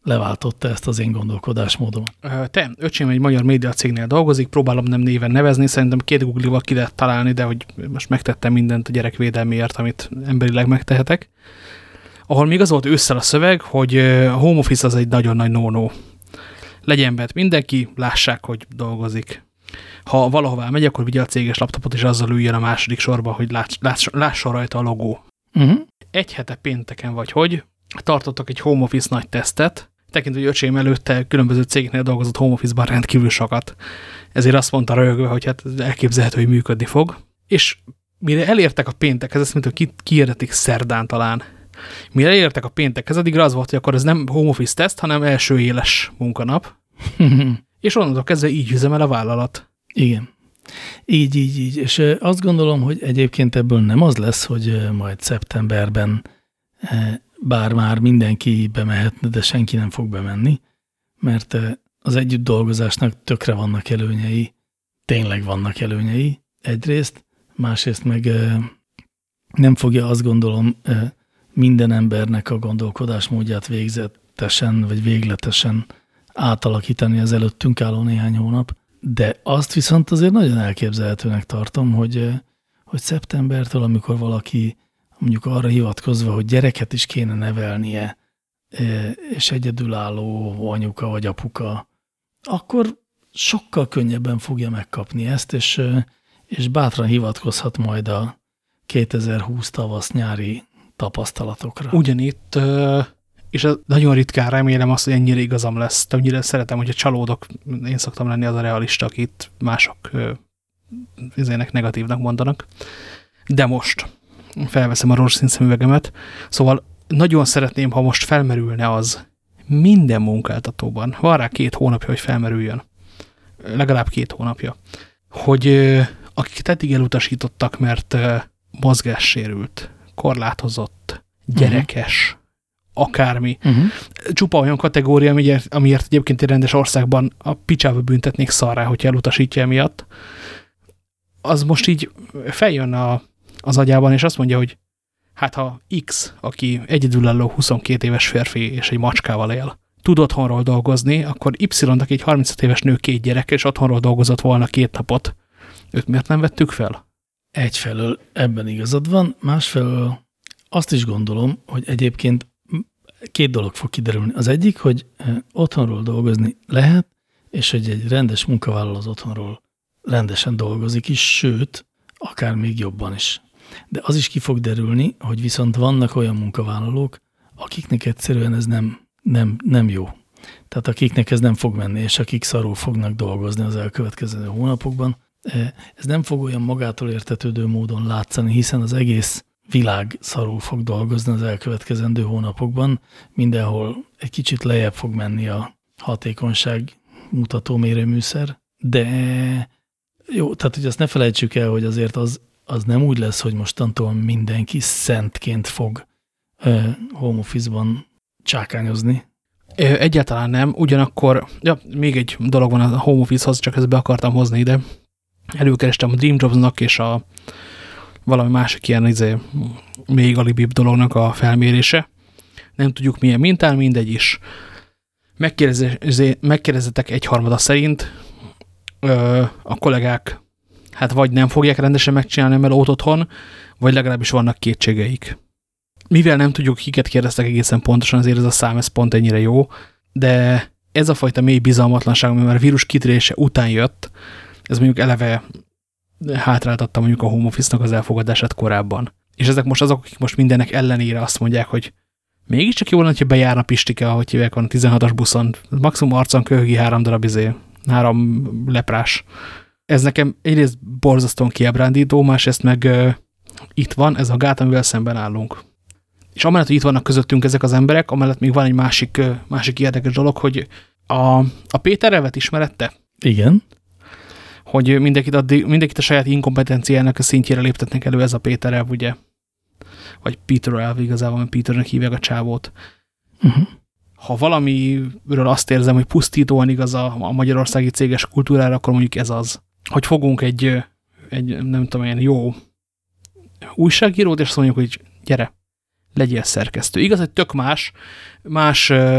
leváltotta ezt az én gondolkodásmódomat. Te, öcsém egy magyar média cégnél dolgozik, próbálom nem néven nevezni, szerintem két Google-val ki lehet találni, de hogy most megtettem mindent a gyerek védelméért, amit emberileg megtehetek. Ahol még az volt ősszel a szöveg, hogy a home office az egy nagyon nagy no-no. Legyen bent mindenki, lássák, hogy dolgozik. Ha valahová megy, akkor vigye a céges laptopot, és azzal üljön a második sorba, hogy láss, láss, lásson rajta a logó. Uh-huh. Egy hete pénteken vagy hogy, tartottak egy home office nagy tesztet, tekintve, hogy öcsém előtte különböző cégeknél dolgozott home office-ban rendkívül sokat. Ezért azt mondta röhögve, hogy hát elképzelhető, hogy működni fog. És mire elértek a péntekhez, ezt mint hogy kiirdetik szerdán talán, mire elértek a péntekhez, addigra az volt, hogy akkor ez nem home office teszt, hanem első éles munkanap. És onnantól kezdve így üzemel a vállalat. Igen. Így, így, így. És azt gondolom, hogy egyébként ebből nem az lesz, hogy majd szeptemberben bár már mindenki bemehetne, de senki nem fog bemenni, mert az együtt dolgozásnak tökre vannak előnyei, tényleg vannak előnyei egyrészt, másrészt meg nem fogja, azt gondolom, minden embernek a gondolkodásmódját végzetesen vagy végletesen átalakítani az előttünk álló néhány hónap, de azt viszont azért nagyon elképzelhetőnek tartom, hogy, hogy szeptembertől, amikor valaki mondjuk arra hivatkozva, hogy gyereket is kéne nevelnie, és egyedülálló anyuka vagy apuka, akkor sokkal könnyebben fogja megkapni ezt, és, és bátran hivatkozhat majd a kétezer-húsz tavasz-nyári tapasztalatokra. Ugyanitt, és nagyon ritkán remélem azt, hogy ennyire igazam lesz. Többnyire szeretem, hogyha csalódok, én szoktam lenni az a realista, akit mások izének negatívnak mondanak. De most felveszem a rózsaszín szemüvegemet, szóval nagyon szeretném, ha most felmerülne az minden munkáltatóban, van rá két hónapja, hogy felmerüljön, legalább két hónapja, hogy akiket eddig elutasítottak, mert mozgássérült, korlátozott, gyerekes, uh-huh. akármi, uh-huh. csupa olyan kategória, amiért, amiért egyébként egy rendes országban a picsába büntetnék szarrá, hogyha elutasítja emiatt, az most így feljön a az agyában, és azt mondja, hogy hát ha X, aki egyedülálló huszonkét éves férfi és egy macskával él, tud otthonról dolgozni, akkor Y-nak egy harmincöt éves nő két gyerek, és otthonról dolgozott volna két napot. Őt miért nem vettük fel? Egyfelől ebben igazad van, másfelől azt is gondolom, hogy egyébként két dolog fog kiderülni. Az egyik, hogy otthonról dolgozni lehet, és hogy egy rendes munkavállaló az otthonról rendesen dolgozik is, sőt, akár még jobban is. De az is ki fog derülni, hogy viszont vannak olyan munkavállalók, akiknek egyszerűen ez nem, nem, nem jó. Tehát akiknek ez nem fog menni, és akik szarul fognak dolgozni az elkövetkező hónapokban. Ez nem fog olyan magától értetődő módon látszani, hiszen az egész világ szarul fog dolgozni az elkövetkezendő hónapokban. Mindenhol egy kicsit lejjebb fog menni a hatékonyság mutató mérőműszer, de jó, tehát hogy azt ne felejtsük el, hogy azért az, az nem úgy lesz, hogy mostantól mindenki szentként fog uh, home office-ban csákányozni. Egyáltalán nem, ugyanakkor, ja, még egy dolog van a home office-hoz, csak ezt be akartam hozni ide. Előkerestem a Dream Jobs-nak és a valami másik ilyen izé, még alibibb dolognak a felmérése. Nem tudjuk milyen mintán, mindegy is. Megkérdezettek egyharmada szerint, Ö, a kollégák hát vagy nem fogják rendesen megcsinálni a melót otthon, vagy legalábbis vannak kétségeik. Mivel nem tudjuk, kiket kérdeztek egészen pontosan, azért ez a szám ez pont ennyire jó, de ez a fajta mély bizalmatlanság, ami már a vírus kitörése után jött, ez mondjuk eleve hátráltatta mondjuk a home office-nak az elfogadását korábban. És ezek most azok, akik most mindennek ellenére azt mondják, hogy mégiscsak jó lenne, hogyha bejárna Pistike, ahogy hívják van a tizenhatos buszon, maximum arcon köhögi három darab izé, három leprás. Ez nekem egyrészt borzasztóan kiábrándító, másrészt meg uh, itt van ez a gát, amivel szemben állunk. És amellett, hogy itt vannak közöttünk ezek az emberek, amellett még van egy másik, uh, másik érdekes dolog, hogy a, a Péter Elvet ismerette? Igen. Hogy mindenkit, addig, mindenkit a saját inkompetenciának a szintjére léptetnek elő, ez a Péter Elv, ugye? Vagy Peter Elv igazából, mert Peternek hívják a csávót. Uh-huh. Ha valamiről azt érzem, hogy pusztítóan igaz a, a magyarországi céges kultúrára, akkor mondjuk ez az, hogy fogunk egy, egy nem tudom, ilyen jó újságírót, és azt mondjuk, hogy gyere, legyél szerkesztő. Igaz, hogy tök más, más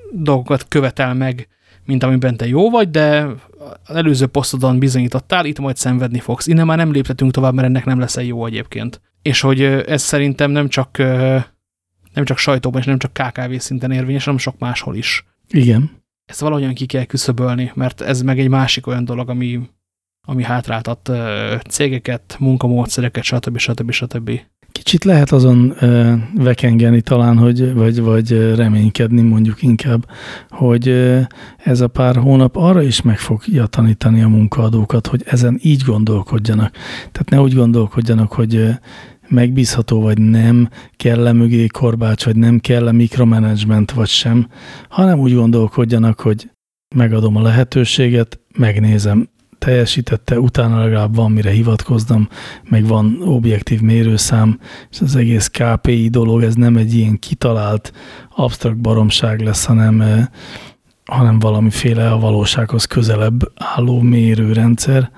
dolgokat követel meg, mint amiben te jó vagy, de az előző posztodon bizonyítottál, itt majd szenvedni fogsz. Innen már nem léptetünk tovább, mert ennek nem leszel jó egyébként. És hogy ez szerintem nem csak, nem csak sajtóban, és nem csak ká ká vé szinten érvényes, hanem sok máshol is. Igen. Ezt valahogyan ki kell küszöbölni, mert ez meg egy másik olyan dolog, ami, ami hátráltat cégeket, munkamódszereket, stb. stb. stb. Kicsit lehet azon ö, vekengeni talán, hogy, vagy, vagy reménykedni mondjuk inkább, hogy ö, ez a pár hónap arra is meg fogja tanítani a munkaadókat, hogy ezen így gondolkodjanak. Tehát ne úgy gondolkodjanak, hogy ö, megbízható vagy nem, kell-e mögé korbács, vagy nem kell-e mikromanagement, vagy sem, hanem úgy gondolkodjanak, hogy megadom a lehetőséget, megnézem, teljesítette, utána legalább van mire hivatkoznom, meg van objektív mérőszám, és az egész ká pé i dolog, ez nem egy ilyen kitalált, absztrakt baromság lesz, hanem, hanem valamiféle a valósághoz közelebb álló mérőrendszer.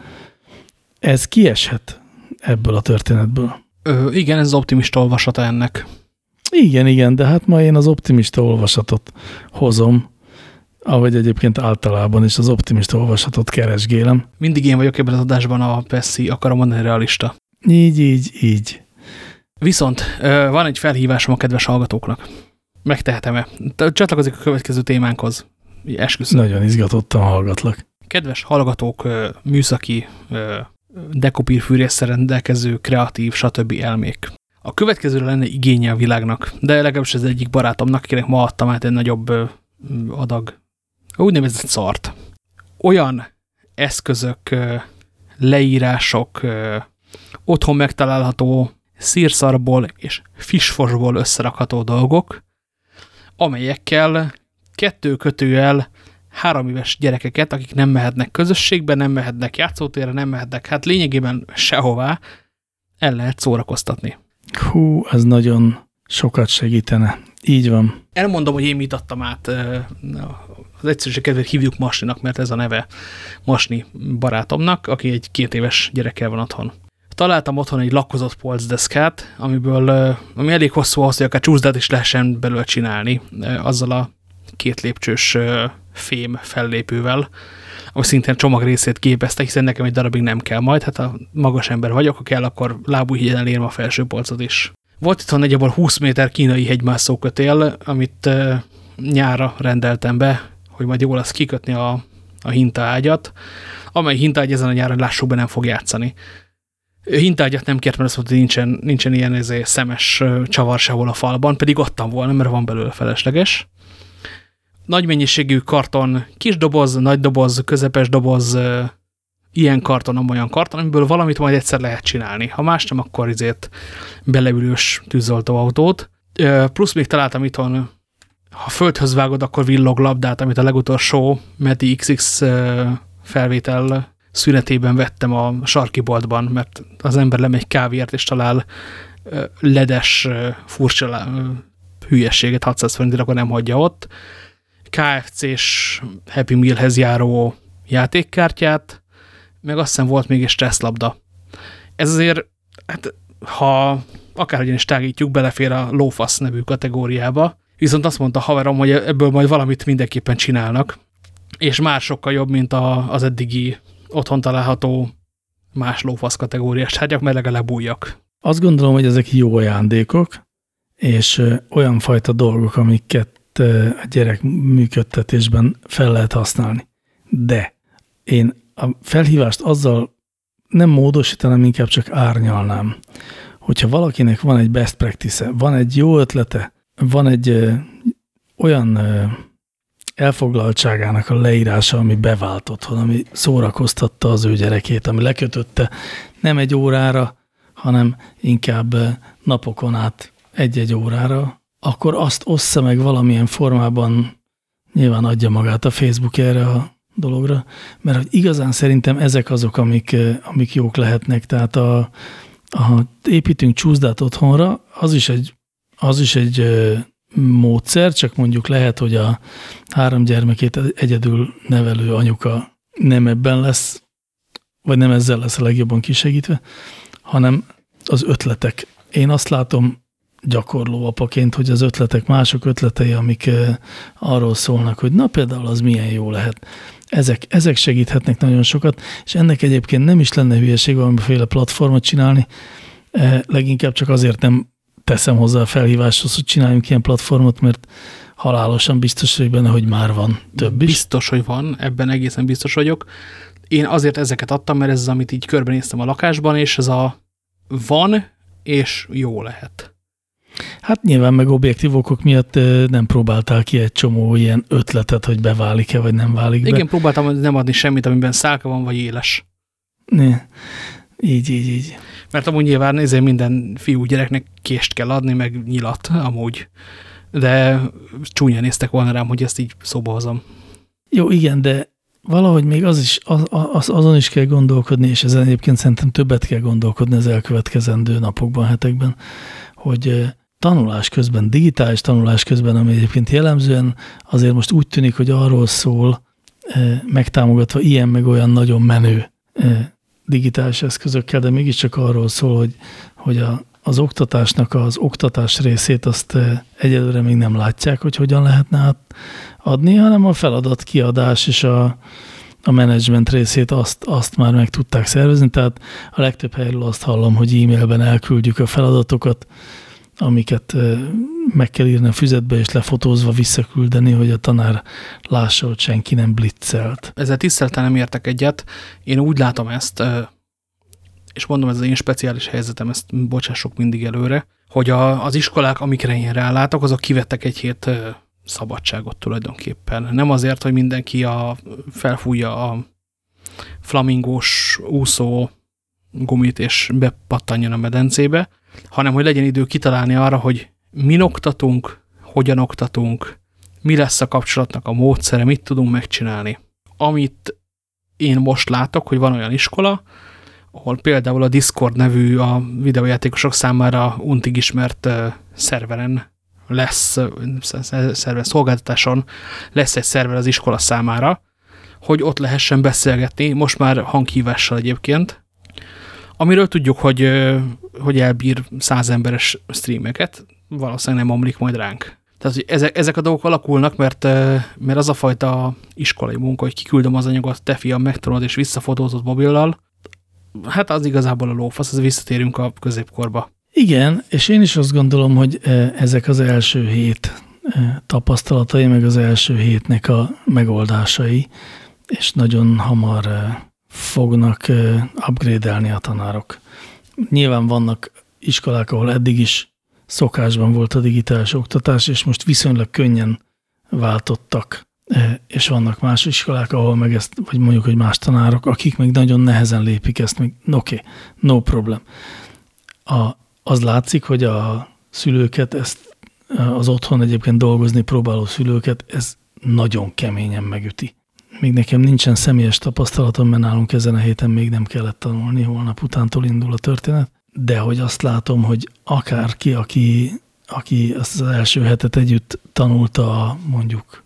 Ez kieshet ebből a történetből. Ö, igen, ez az optimista olvasata ennek. Igen, igen, de hát ma én az optimista olvasatot hozom, ahogy egyébként általában is az optimista olvasatot keresgélem. Mindig én vagyok ebben az adásban a Pessi, akarom mondani realista. Így, így, így. Viszont van egy felhívásom a kedves hallgatóknak. Megtehetem-e? Csatlakozik a következő témánkhoz. Esküszöm. Nagyon izgatottan hallgatlak. Kedves hallgatók, műszaki, dekopírfűrésszel rendelkező, kreatív, stb. Elmék. A következőre lenne igénye a világnak, de legalábbis ez egyik barátomnak, akinek ma adtam át egy nagyobb adag, úgynevezett szart. Olyan eszközök, leírások, otthon megtalálható szírszarból és fisfosból összerakható dolgok, amelyekkel kettő kötőjel három éves gyerekeket, akik nem mehetnek közösségbe, nem mehetnek játszótérre, nem mehetnek, hát lényegében sehová, el lehet szórakoztatni. Hú, ez nagyon sokat segítene. Így van. Elmondom, hogy én mit adtam át, az egyszerűség kedvéért hívjuk Masninak, mert ez a neve Masni barátomnak, aki egy két éves gyerekkel van otthon. Találtam otthon egy lakkozott polcdeszkát, amiből, ami elég hosszú ahhoz, hogy akár csúszdát is lehessen belőle csinálni, azzal a két lépcsős fém fellépővel, ami szintén csomag részét képezte, hiszen nekem egy darabig nem kell majd, hát a magas ember vagyok, ha kell, akkor lábújhegyen elérem a felső polcot is. Volt itthon nagyjából húsz méter kínai hegymászókötél, amit uh, nyárra rendeltem be, hogy majd jól lesz kikötni a, a hintaágyat, amely hintaágy ezen a nyáron lássuk be nem fog játszani. Hintaágyat nem kért, mert azt mondta, hogy nincsen, nincsen ilyen ezért szemes uh, csavar sehol a falban, pedig ottan volna, mert van belőle felesleges. Nagy mennyiségű karton, kis doboz, nagy doboz, közepes doboz, uh, ilyen karton, olyan karton, amiből valamit majd egyszer lehet csinálni. Ha más nem, akkor izét beleülős tűzoltóautót. Plusz még találtam itthon, ha földhöz vágod, akkor villog labdát, amit a legutolsó Meti iksz iksz felvétel szünetében vettem a sarki boltban, mert az ember lemegy kávéért és talál ledes, furcsa hülyességet hatszáz forintért, akkor nem hagyja ott. ká ef cés Happy Mealhez járó játékkártyát, meg azt hiszem volt még egy stresszlabda. Ez azért, hát, ha akárhogyan is tágítjuk, belefér a lófasz nevű kategóriába, viszont azt mondta a haverom, hogy ebből majd valamit mindenképpen csinálnak, és már sokkal jobb, mint a, az eddigi otthon található más lófasz kategóriás tárgyak, mert legalább újak. Azt gondolom, hogy ezek jó ajándékok, és olyan fajta dolgok, amiket a gyerek működtetésben fel lehet használni. De én a felhívást azzal nem módosítanám, inkább csak árnyalnám. Hogyha valakinek van egy best practice-e, van egy jó ötlete, van egy ö, olyan ö, elfoglaltságának a leírása, ami bevált otthon, ami szórakoztatta az ő gyerekét, ami lekötötte nem egy órára, hanem inkább napokon át egy-egy órára, akkor azt ossza meg valamilyen formában, nyilván adja magát a Facebook erre a dologra, mert hogy igazán szerintem ezek azok, amik, amik jók lehetnek. Tehát a, a építünk csúszdát otthonra, az is egy, az is egy módszer, csak mondjuk lehet, hogy a három gyermekét egyedül nevelő anyuka nem ebben lesz, vagy nem ezzel lesz a legjobban kisegítve, hanem az ötletek. Én azt látom gyakorló apaként, hogy az ötletek mások ötletei, amik arról szólnak, hogy na például az milyen jó lehet. Ezek, ezek segíthetnek nagyon sokat, és ennek egyébként nem is lenne hülyeség valamiféle platformot csinálni, leginkább csak azért nem teszem hozzá a felhíváshoz, hogy csináljunk ilyen platformot, mert halálosan biztos vagy benne, hogy már van több is. Biztos, hogy van, ebben egészen biztos vagyok. Én azért ezeket adtam, mert ez az, amit így körbenéztem a lakásban, és ez a van, és jó lehet. Hát nyilván meg objektív okok miatt nem próbáltál ki egy csomó ilyen ötletet, hogy beválik-e, vagy nem válik be. Igen, próbáltam nem adni semmit, amiben szálka van, vagy éles. Ne. Így, így, így. Mert amúgy nyilván ezért minden fiú gyereknek kést kell adni, meg nyilat amúgy. De csúnyán néztek volna rám, hogy ezt így szóba hozom. Jó, igen, de valahogy még az is, az, az, azon is kell gondolkodni, és ezen egyébként szerintem többet kell gondolkodni az elkövetkezendő napokban, hetekben, hogy tanulás közben, digitális tanulás közben, ami egyébként jellemzően azért most úgy tűnik, hogy arról szól, megtámogatva ilyen meg olyan nagyon menő digitális eszközökkel, de mégiscsak arról szól, hogy, hogy a, az oktatásnak az oktatás részét azt egyelőre még nem látják, hogy hogyan lehetne adni, hanem a feladat kiadás és a, a menedzsment részét azt, azt már meg tudták szervezni, tehát a legtöbb helyről azt hallom, hogy e-mailben elküldjük a feladatokat, amiket meg kell írni a füzetbe, és lefotózva visszaküldeni, hogy a tanár lássa, hogy senki nem blitzelt. Ezzel tisztelten nem értek egyet. Én úgy látom ezt, és mondom, ez az én speciális helyzetem, ezt bocsássuk mindig előre, hogy a, az iskolák, amikre én rálátok, azok kivettek egy hét szabadságot tulajdonképpen. Nem azért, hogy mindenki a, felfújja a flamingós úszó gumit, és bepattanjon a medencébe, hanem hogy legyen idő kitalálni arra, hogy min oktatunk, hogyan oktatunk, mi lesz a kapcsolatnak a módszere, mit tudunk megcsinálni. Amit én most látok, hogy van olyan iskola, ahol például a Discord nevű a videójátékosok számára untig ismert uh, szerveren lesz, uh, szerver szolgáltatáson lesz egy szerver az iskola számára, hogy ott lehessen beszélgetni, most már hanghívással egyébként, amiről tudjuk, hogy, hogy elbír száz emberes streameket, valószínűleg nem omlik majd ránk. Tehát, hogy ezek, ezek a dolgok alakulnak, mert, mert az a fajta iskolai munka, hogy kiküldöm az anyagot, te fiam, megtanulod és visszafotózod mobillal, hát az igazából a lófasz, az visszatérünk a középkorba. Igen, és én is azt gondolom, hogy ezek az első hét tapasztalatai, meg az első hétnek a megoldásai, és nagyon hamar fognak upgrade-elni a tanárok. Nyilván vannak iskolák, ahol eddig is szokásban volt a digitális oktatás, és most viszonylag könnyen váltottak, és vannak más iskolák, ahol meg ezt, vagy mondjuk, hogy más tanárok, akik meg nagyon nehezen lépik ezt, meg oké, okay, no problem. A, az látszik, hogy a szülőket, ezt az otthon egyébként dolgozni próbáló szülőket, ez nagyon keményen megüti. Még nekem nincsen személyes tapasztalatom, mert nálunk ezen a héten még nem kellett tanulni, holnap utántól indul a történet, de hogy azt látom, hogy akárki, aki, aki azt az első hetet együtt tanulta mondjuk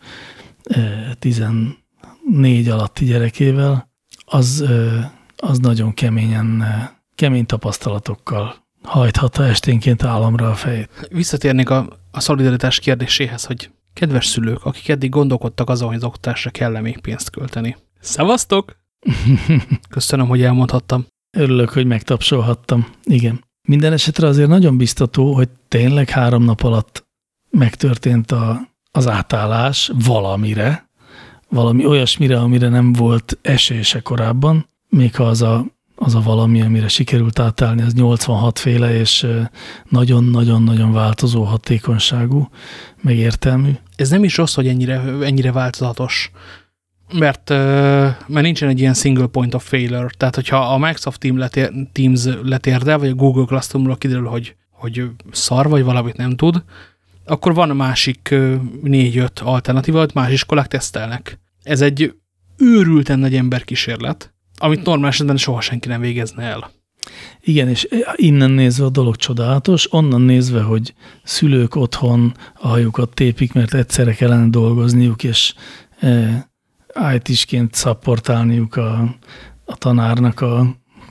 tizennégy alatti gyerekével, az, az nagyon keményen, kemény tapasztalatokkal hajthatta esténként államra a fejét. Visszatérnék a, a szolidaritás kérdéséhez, hogy kedves szülők, akik eddig gondolkodtak azon, hogy az oktatásra kell-e még pénzt költeni. Szevasztok! Köszönöm, hogy elmondhattam. Örülök, hogy megtapsolhattam. Igen. Minden esetre azért nagyon biztató, hogy tényleg három nap alatt megtörtént a, az átállás valamire, valami olyasmire, amire nem volt esése korábban, még ha az a, az a valami, amire sikerült átállni, az nyolcvanhat féle és nagyon-nagyon-nagyon változó hatékonyságú, meg értelmű. Ez nem is rossz, hogy ennyire, ennyire változatos, mert, mert nincsen egy ilyen single point of failure. Tehát, hogyha a Microsoft Team letér, Teams letérdel, vagy a Google Classroom-ról kiderül, hogy, hogy szar, vagy valamit nem tud, akkor van a másik négy-öt alternatíva, hogy más iskolák tesztelnek. Ez egy őrülten nagy emberkísérlet, amit normál esetben soha senki nem végezne el. Igen, és innen nézve a dolog csodálatos, onnan nézve, hogy szülők otthon a hajukat tépik, mert egyszerre kellene dolgozniuk, és e, í té-sként szapportálniuk a, a tanárnak a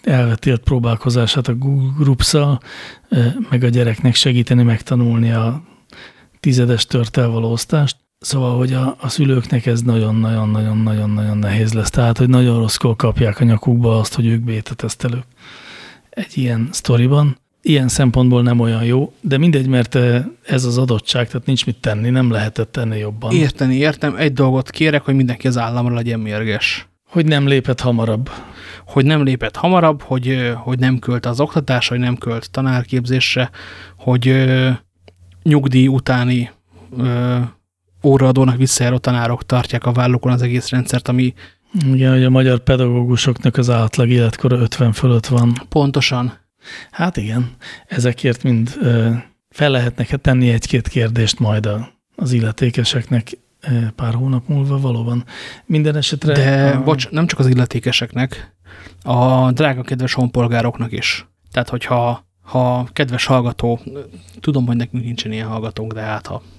elvetélt próbálkozását a Google Groups-szal, meg a gyereknek segíteni megtanulni a tizedes tört való osztást. Szóval, hogy a, a szülőknek ez nagyon-nagyon-nagyon-nagyon-nagyon nehéz lesz. Tehát, hogy nagyon rosszkor kapják a nyakukba azt, hogy ők béta-tesztelők egy ilyen sztoriban. Ilyen szempontból nem olyan jó, de mindegy, mert ez az adottság, tehát nincs mit tenni, nem lehetett tenni jobban. Érteni, értem. Egy dolgot kérek, hogy mindenki az államra legyen mérges. Hogy nem lépett hamarabb. Hogy nem lépett hamarabb, hogy, hogy nem költ az oktatásra, hogy nem költ tanárképzésre, hogy ö, nyugdíj utáni ö, óraadónak visszajáró tanárok tartják a vállukon az egész rendszert, ami... Igen, hogy a magyar pedagógusoknak az átlag életkora ötven fölött van. Pontosan. Hát igen, ezekért mind ö, fel lehetnek tenni egy-két kérdést majd a, az illetékeseknek ö, pár hónap múlva valóban. Minden esetre... De a... bocs, nem csak az illetékeseknek, a drága kedves honpolgároknak is. Tehát, hogyha ha kedves hallgató, tudom, hogy nekünk nincsen ilyen hallgatónk, de hát ha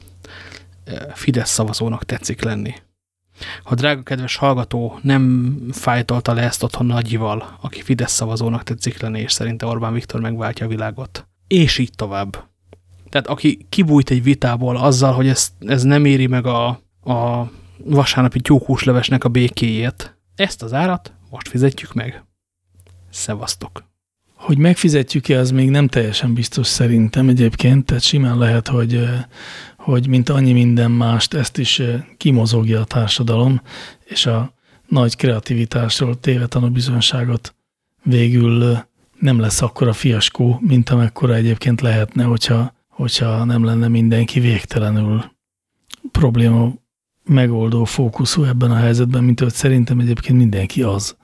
Fidesz szavazónak tetszik lenni. Ha drága kedves hallgató nem fájtolta le ezt otthon Nagyival, aki Fidesz szavazónak tetszik lenni, és szerinte Orbán Viktor megváltja a világot. És így tovább. Tehát aki kibújt egy vitából azzal, hogy ez, ez nem éri meg a, a vasárnapi tyúkhúslevesnek a békéjét, ezt az árat most fizetjük meg. Szevasztok. Hogy megfizetjük-e, az még nem teljesen biztos szerintem egyébként, tehát simán lehet, hogy, hogy mint annyi minden mást, ezt is kimozogja a társadalom, és a nagy kreativitásról téve tanúbizonyságot végül nem lesz akkora fiaskó, mint amekkora egyébként lehetne, hogyha, hogyha nem lenne mindenki végtelenül probléma megoldó fókuszú ebben a helyzetben, mint hogy szerintem egyébként mindenki az.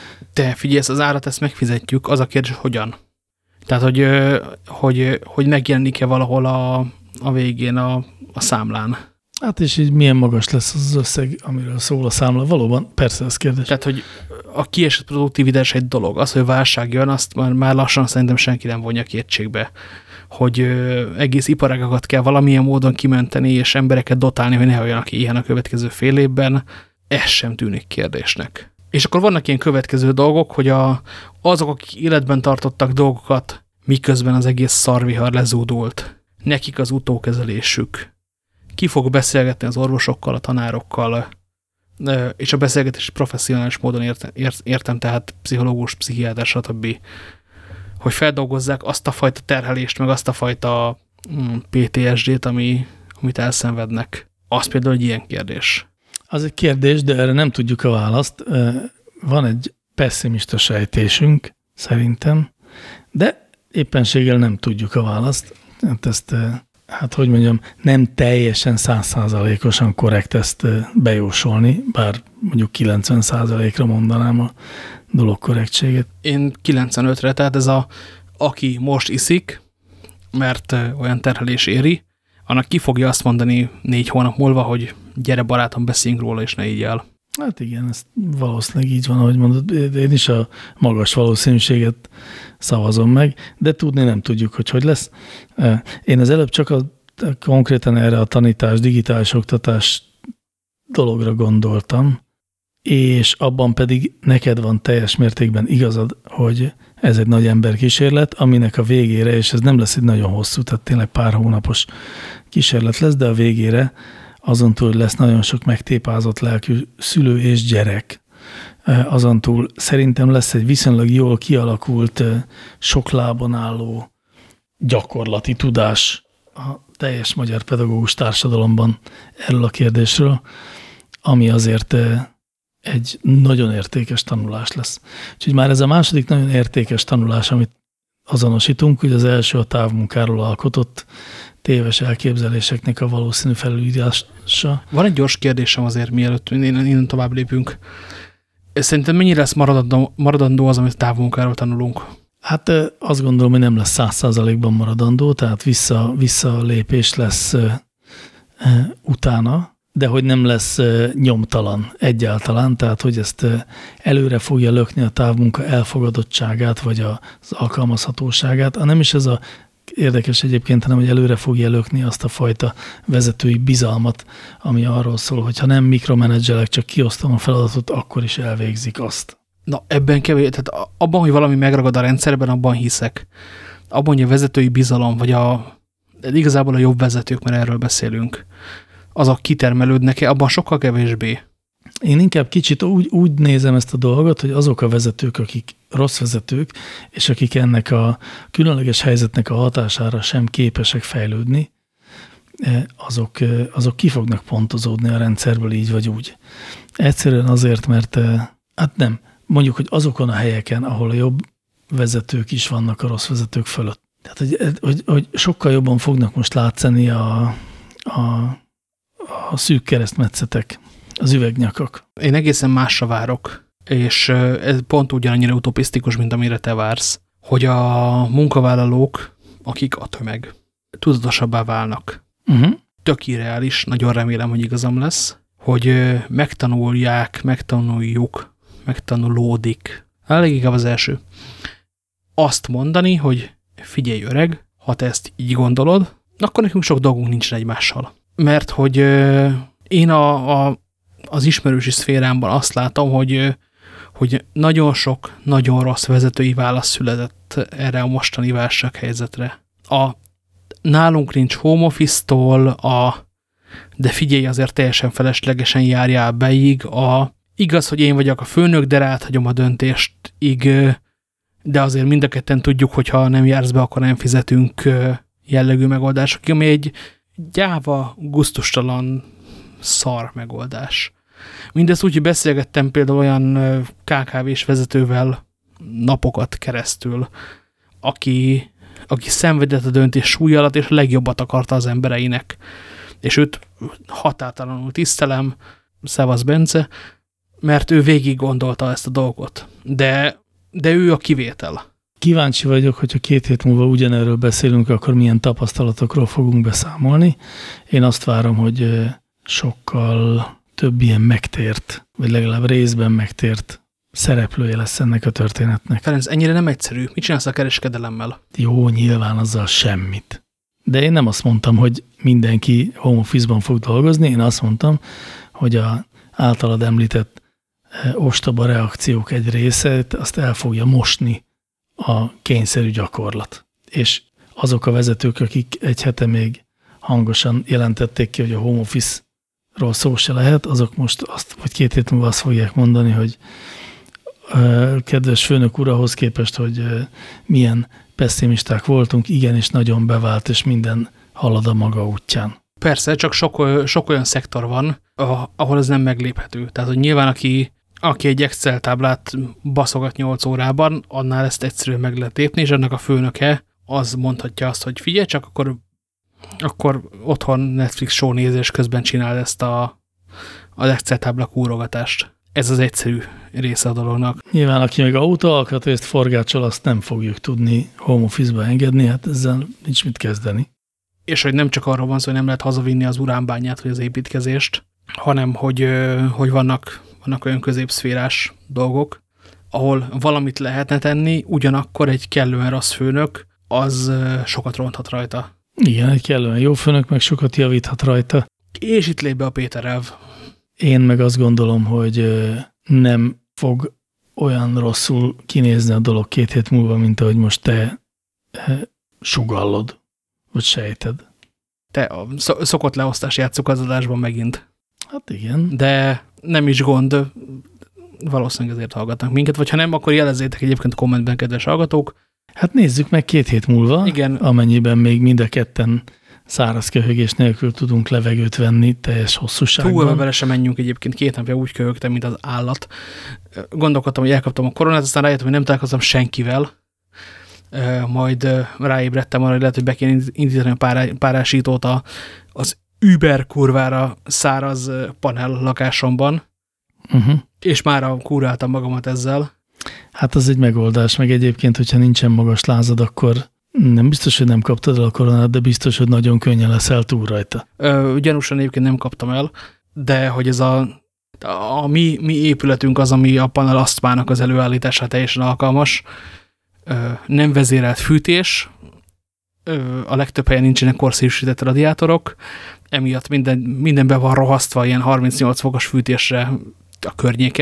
De figyelj, ezt az árat, ezt megfizetjük, az a kérdés, hogyan? Tehát, hogy, hogy, hogy megjelenik-e valahol a, a végén a, a számlán. Hát és így milyen magas lesz az összeg, amiről szól a számla? Valóban, persze, ez kérdés. Tehát, hogy a kiesett produktivitás egy dolog. Az, hogy válság jön, azt már, már lassan szerintem senki nem vonja kétségbe. Hogy egész iparágakat kell valamilyen módon kimenteni, és embereket dotálni, hogy ne halljanak ilyen a következő fél évben, ez sem tűnik kérdésnek. És akkor vannak ilyen következő dolgok, hogy a, azok, akik életben tartottak dolgokat, miközben az egész szarvihar lezúdult, nekik az utókezelésük. Ki fog beszélgetni az orvosokkal, a tanárokkal, és a beszélgetés professzionális módon értem, értem tehát pszichológus, pszichiáter, stb. Hogy feldolgozzák azt a fajta terhelést, meg azt a fajta pé té es dét, ami, amit elszenvednek. Az például egy ilyen kérdés. Az egy kérdés, de erre nem tudjuk a választ. Van egy pessimista sejtésünk, szerintem, de éppenséggel nem tudjuk a választ. Hát ezt, hát hogy mondjam, nem teljesen száz százalékosan korrekt ezt bejósolni, bár mondjuk kilencven százalékra mondanám a dolog korrektségét. Én kilencvenötre, tehát ez a, aki most iszik, mert olyan terhelés éri, annak ki fogja azt mondani négy hónap múlva, hogy gyere barátom, beszéljünk róla, és ne így el. Hát igen, ez valószínűleg így van, ahogy mondod. Én is a magas valószínűséget szavazom meg, de tudni nem tudjuk, hogy hogy lesz. Én az előbb csak a, konkrétan erre a tanítás, digitális oktatás dologra gondoltam, és abban pedig neked van teljes mértékben igazad, hogy ez egy nagy emberkísérlet, aminek a végére, és ez nem lesz egy nagyon hosszú, tehát tényleg pár hónapos kísérlet lesz, de a végére azon túl, hogy lesz nagyon sok megtépázott lelkű szülő és gyerek, azon túl szerintem lesz egy viszonylag jól kialakult, sok lábon álló gyakorlati tudás a teljes magyar pedagógus társadalomban erről a kérdésről, ami azért egy nagyon értékes tanulás lesz. Úgyhogy már ez a második nagyon értékes tanulás, amit azonosítunk, hogy az első a távmunkáról alkotott téves elképzeléseknek a valószínű felülírása. Van egy gyors kérdésem azért, mielőtt innen, innen tovább lépünk. Szerintem mennyire lesz maradandó, maradandó az, amit távmunkáról tanulunk? Hát azt gondolom, hogy nem lesz száz százalékban maradandó, tehát vissza, visszalépés lesz uh, uh, utána, de hogy nem lesz uh, nyomtalan egyáltalán, tehát hogy ezt uh, előre fogja lökni a távmunka elfogadottságát, vagy az alkalmazhatóságát. Nem is ez a érdekes egyébként, hanem hogy előre fogja lökni azt a fajta vezetői bizalmat, ami arról szól, hogy ha nem mikromenedzselek, csak kiosztom a feladatot, akkor is elvégzik azt. Na, ebben kevés, tehát abban, hogy valami megragad a rendszerben, abban hiszek. Abban, hogy a vezetői bizalom, vagy a, igazából a jobb vezetők, mert erről beszélünk, azok kitermelődnek-e, abban sokkal kevésbé. Én inkább kicsit úgy, úgy nézem ezt a dolgot, hogy azok a vezetők, akik rossz vezetők, és akik ennek a különleges helyzetnek a hatására sem képesek fejlődni, azok, azok ki fognak pontozódni a rendszerből így vagy úgy. Egyszerűen azért, mert hát nem, mondjuk, hogy azokon a helyeken, ahol a jobb vezetők is vannak a rossz vezetők fölött. Tehát, hogy, hogy, hogy sokkal jobban fognak most látszani a, a, a szűk keresztmetszetek, az üvegnyakak. Én egészen másra várok, és ez pont ugyanannyira utopisztikus, mint amire te vársz, hogy a munkavállalók, akik a tömeg, tudatosabbá válnak. Uh-huh. Tök irreális, nagyon remélem, hogy igazam lesz, hogy megtanulják, megtanuljuk, megtanulódik. Elég inkább az első. Azt mondani, hogy figyelj öreg, ha te ezt így gondolod, akkor nekünk sok dolgunk nincsen egymással. Mert hogy én a, a, az ismerősi szférámban azt látom, hogy, hogy nagyon sok, nagyon rossz vezetői válasz született erre a mostani válsághelyzetre. A nálunk nincs home office-tól, a de figyelj, azért teljesen feleslegesen járjál beig, a igaz, hogy én vagyok a főnök, de ráthagyom a döntést, ig, de azért mind a ketten tudjuk, hogy ha nem jársz be, akkor nem fizetünk jellegű megoldások, ami egy gyáva, gusztustalan szar megoldás. Mindezt úgy, hogy beszélgettem például olyan ká ká vés vezetővel napokat keresztül, aki, aki szenvedett a döntés súly alatt, és a legjobbat akarta az embereinek. És őt határtalanul tisztelem, szevasz Bence, mert ő végig gondolta ezt a dolgot. De, de ő a kivétel. Kíváncsi vagyok, hogyha két hét múlva ugyanerről beszélünk, akkor milyen tapasztalatokról fogunk beszámolni. Én azt várom, hogy sokkal több ilyen megtért, vagy legalább részben megtért szereplője lesz ennek a történetnek. Ferenc, ennyire nem egyszerű. Mit csinálsz a kereskedelemmel? Jó, nyilván azzal semmit. De én nem azt mondtam, hogy mindenki home office-ban fog dolgozni, én azt mondtam, hogy a általad említett ostoba reakciók egy részét azt el fogja mosni a kényszerű gyakorlat. És azok a vezetők, akik egy hete még hangosan jelentették ki, hogy a home office-ról szó se lehet, azok most azt, vagy két hét múlva azt fogják mondani, hogy kedves főnök úr, ahhoz képest, hogy milyen pessimisták voltunk, igenis nagyon bevált, és minden halad a maga útján. Persze, csak sok, sok olyan szektor van, ahol ez nem megléphető. Tehát, hogy nyilván aki, aki egy Excel táblát baszogat nyolc órában, annál ezt egyszerűen meg lehet lépni, és annak a főnöke az mondhatja azt, hogy figyelj, csak akkor, akkor otthon Netflix show nézés közben csinál ezt a, az Excel tábla kúrogatást. Ez az egyszerű része a dolognak. Nyilván, aki meg autóalkatrészt forgácsol, azt nem fogjuk tudni home office-ba engedni, hát ezzel nincs mit kezdeni. És hogy nem csak arról van szó, hogy nem lehet hazavinni az uránbányát, vagy az építkezést, hanem hogy, hogy vannak, vannak olyan középszférás dolgok, ahol valamit lehetne tenni, ugyanakkor egy kellően rossz főnök, az sokat ronthat rajta. Igen, egy kellően jó főnök meg sokat javíthat rajta. És itt lép be a Péter elv. Én meg azt gondolom, hogy nem fog olyan rosszul kinézni a dolog két hét múlva, mint ahogy most te sugallod, vagy sejted. Te a szokott leosztás játszok az adásban megint. Hát igen. De nem is gond, valószínűleg ezért hallgatnak minket, vagy ha nem, akkor jelezzétek egyébként a kommentben, kedves hallgatók. Hát nézzük meg két hét múlva, igen. Amennyiben még mind a ketten száraz köhögés nélkül tudunk levegőt venni teljes hosszúságban. Túlva vele sem menjünk egyébként, két napja úgy köhögtem, mint az állat. Gondolkodtam, hogy elkaptam a koronát, aztán rájöttem, hogy nem találkoztam senkivel. Majd ráébredtem arra, hogy lehet, hogy be kéne indítani a párá, párásítót az über kurvára száraz panel lakásomban, uh-huh. és mára kúráltam magamat ezzel. Hát az egy megoldás, meg egyébként, hogyha nincsen magas lázad, akkor nem biztos, hogy nem kaptad el a koronát, de biztos, hogy nagyon könnyen leszel túl rajta. Ö, gyanúsan egyébként nem kaptam el, de hogy ez a, a mi, mi épületünk az, ami a panel asztmának az előállítását teljesen alkalmas. Ö, nem vezérelt fűtés, ö, a legtöbb helyen nincsenek korszerűsített radiátorok, emiatt minden, mindenben van rohasztva ilyen harmincnyolc fokos fűtésre a környékemen.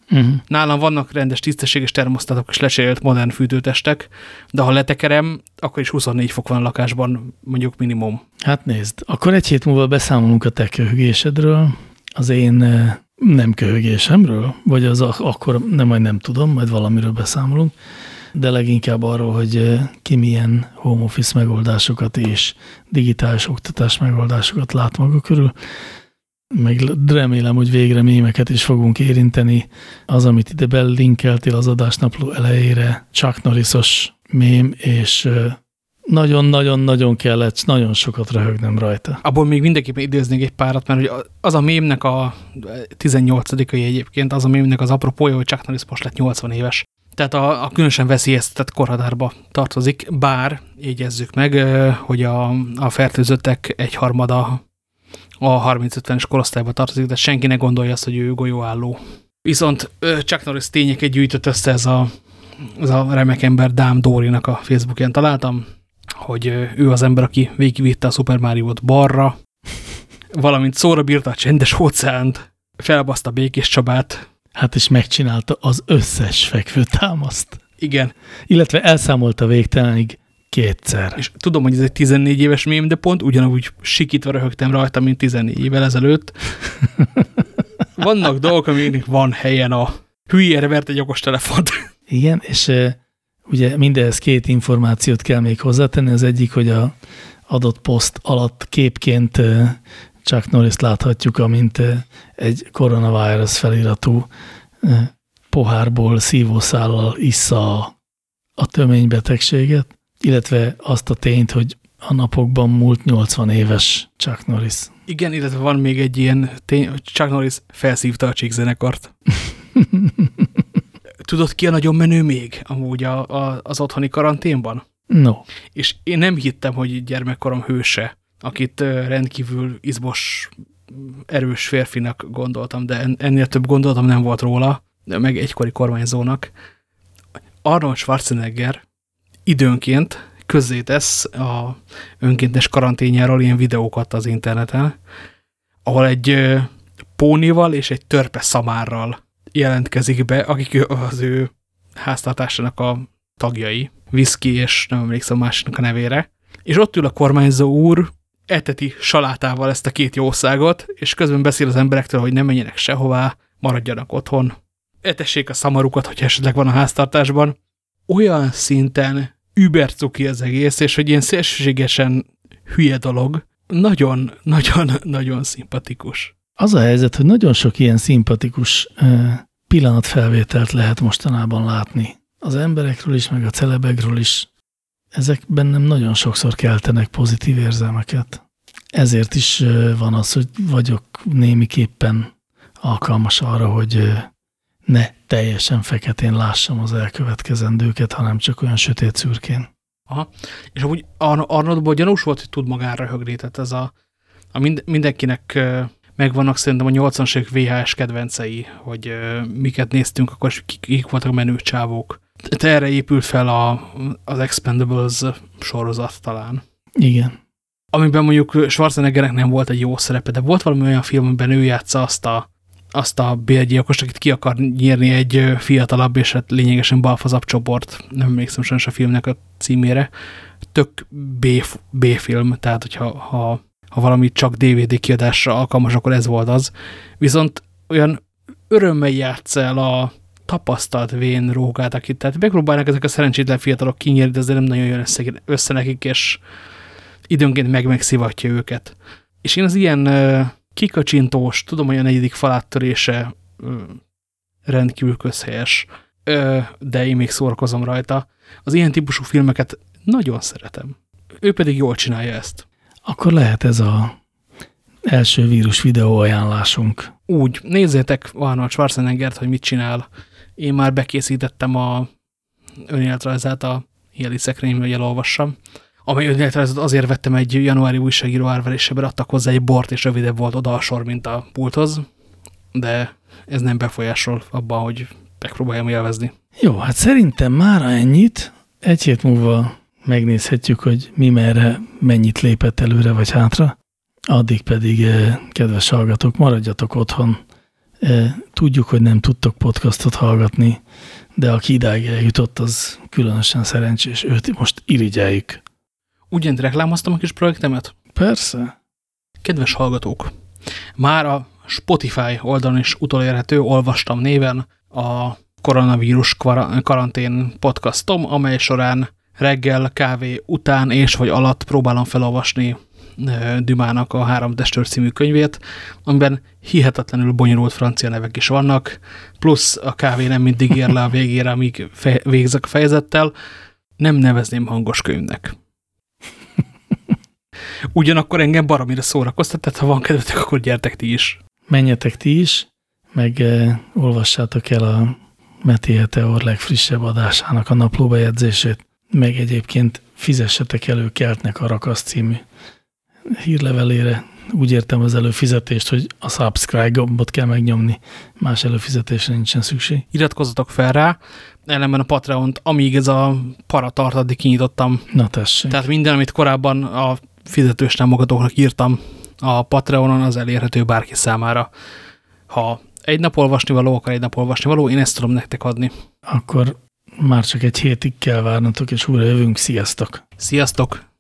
Uh-huh. Nálam vannak rendes tisztességes termosztátok és lecserélt modern fűtőtestek, de ha letekerem, akkor is huszonnégy fok van a lakásban, mondjuk minimum. Hát nézd, akkor egy hét múlva beszámolunk a te köhögésedről, az én nem köhögésemről, vagy az akkor nem, majd nem tudom, majd valamiről beszámolunk, de leginkább arról, hogy ki milyen home office megoldásokat és digitális oktatás megoldásokat lát maga körül. Meg remélem, hogy végre mémeket is fogunk érinteni. Az, amit ide belinkeltél az adásnapló elejére, Chuck Norrisos mém, és nagyon-nagyon-nagyon kellett, nagyon sokat röhögnem rajta. Abból még mindenképpen idéznék egy párat, mert az a mémnek a tizennyolcadikai egyébként, az a mémnek az apropója, hogy Chuck Norris most lett nyolcvan éves. Tehát a, a különösen veszélyeztetett korhatárba tartozik, bár jegyezzük meg, hogy a, a fertőzöttek egyharmada a harminc-ötvenes korosztályba tartozik, de senki ne gondolja azt, hogy ő golyóálló. Viszont Chuck Norris tényeket gyűjtött össze ez a, ez a remek ember, Dám Dórinak a Facebookján találtam, hogy ő az ember, aki végigvitte a Super Mario-t balra, valamint szóra bírta a csendes óceánt, felbaszta Békés Csabát. Hát és megcsinálta az összes fekvő támaszt. Igen. Illetve elszámolta végtelenig kétszer. És tudom, hogy ez egy tizennégy éves mém, de pont ugyanúgy sikítva röhögtem rajta, mint tizennégy évvel ezelőtt. Vannak dolgok, aminek van helyen a hülyére vert egy okostelefont. Igen, és uh, ugye mindehhez két információt kell még hozzátenni. Az egyik, hogy a adott poszt alatt képként uh, Chuck Norris láthatjuk, amint uh, egy koronavírus feliratú uh, pohárból szívószállal issza a, a töménybetegséget, illetve azt a tényt, hogy a napokban múlt nyolcvan éves Chuck Norris. Igen, illetve van még egy ilyen tény, hogy Chuck Norris felszívta a Chick-zenekart. Tudod, ki a nagyon menő még amúgy a, a, az otthoni karanténban? No. És én nem hittem, hogy gyermekkorom hőse, akit rendkívül izmos, erős férfinak gondoltam, de ennél több gondolatom nem volt róla, de meg egykori kormányzónak. Arnold Schwarzenegger időnként közzétesz a önkéntes karanténjáról ilyen videókat az interneten, ahol egy pónival és egy törpe szamárral jelentkezik be, akik az ő háztartásának a tagjai, Whisky és nem emlékszem másnak a nevére, és ott ül a kormányzó úr, eteti salátával ezt a két jószágot, és közben beszél az emberektől, hogy nem menjenek sehová, maradjanak otthon, etessék a szamarukat, hogyha esetleg van a háztartásban. Olyan szinten übercuki az egész, és hogy ilyen szélsőségesen hülye dolog, nagyon-nagyon-nagyon szimpatikus. Az a helyzet, hogy nagyon sok ilyen szimpatikus eh, pillanatfelvételt lehet mostanában látni. Az emberekről is, meg a celebekről is. Ezek bennem nagyon sokszor keltenek pozitív érzelmeket. Ezért is eh, van az, hogy vagyok némiképpen alkalmas arra, hogy eh, ne teljesen feketén lássam az elkövetkezendőket, hanem csak olyan sötét szürkén. Aha. És amúgy Ar Arnoldból gyanús volt, hogy tud magára röhögni, tehát ez a, a mind, mindenkinek megvannak szerintem a nyolcvanas évek vé há es kedvencei, hogy miket néztünk, akkor kik, kik voltak a menő csávók. Tehát erre épült fel a, az Expendables sorozat talán. Igen. Amiben mondjuk Schwarzeneggernek nem volt egy jó szerepe, de volt valami olyan film, amiben ő játsza azt a azt a bérgyilkost, akit ki akar nyírni egy fiatalabb, és hát lényegesen balfazabb csoport. Nem emlékszem sajnos a filmnek a címére. Tök B-film, tehát hogyha ha, ha valami csak dé vé dé kiadásra alkalmas, akkor ez volt az. Viszont olyan örömmel játsz el a tapasztalt vén rógát, akit, tehát megpróbálnak ezek a szerencsétlen fiatalok kinyírni, de ezzel nem nagyon jön össze, össze nekik, és időnként meg-megszivatja őket. És én az ilyen kikacsintós, tudom, hogy a negyedik faláttörése rendkívül közhelyes, de én még szórakozom rajta. Az ilyen típusú filmeket nagyon szeretem. Ő pedig jól csinálja ezt. Akkor lehet ez az első vírus videó ajánlásunk. Úgy, nézzétek Arnold Schwarzeneggert, hogy mit csinál. Én már bekészítettem a önéletrajzát a Hieli szekrényből, hogy elolvassam. Amely önéletrajzot azért vettem, egy januári újságíró árverésében adtak hozzá egy bort, és rövidebb volt oda a sor, mint a pulthoz, de ez nem befolyásol abban, hogy megpróbáljam élvezni. Jó, hát szerintem mára ennyit. Egy hét múlva megnézhetjük, hogy mi merre, mennyit lépett előre vagy hátra. Addig pedig, kedves hallgatók, maradjatok otthon, Tudjuk, hogy nem tudtok podcastot hallgatni, de aki idáig eljutott, az különösen szerencsés. Őt most irigyeljük. Ugyan reklámoztam a kis projektemet? Persze. Kedves hallgatók, már a Spotify oldalon is utolérhető, olvastam néven a koronavírus karantén podcastom, amely során reggel, kávé után és vagy alatt próbálom felolvasni Dumának a Három testőr című könyvét, amiben hihetetlenül bonyolult francia nevek is vannak, plusz a kávé nem mindig ér le a végére, amíg végzek a fejezettel. Nem nevezném hangos könyvnek. Ugyanakkor engem baromira szórakoztat, tehát ha van kedvetek, akkor gyertek ti is. Menjetek ti is, meg eh, olvassátok el a Meti Heteor legfrissebb adásának a naplóbejegyzését, meg egyébként fizessetek elő Keltnek a Rakasz című hírlevelére. Úgy értem az előfizetést, hogy a subscribe gombot kell megnyomni, más előfizetésre nincsen szükség. Iratkozzatok fel rá, ellenben a Patreont, amíg ez a para tart, addig kinyitottam. Na tessék. Tehát minden, amit korábban a fizetős támogatóknak írtam a Patreonon, az elérhető bárki számára. Ha egy nap olvasni való, akar egy nap olvasni való, én ezt tudom nektek adni. Akkor már csak egy hétig kell várnatok, és újra jövünk. Sziasztok! Sziasztok!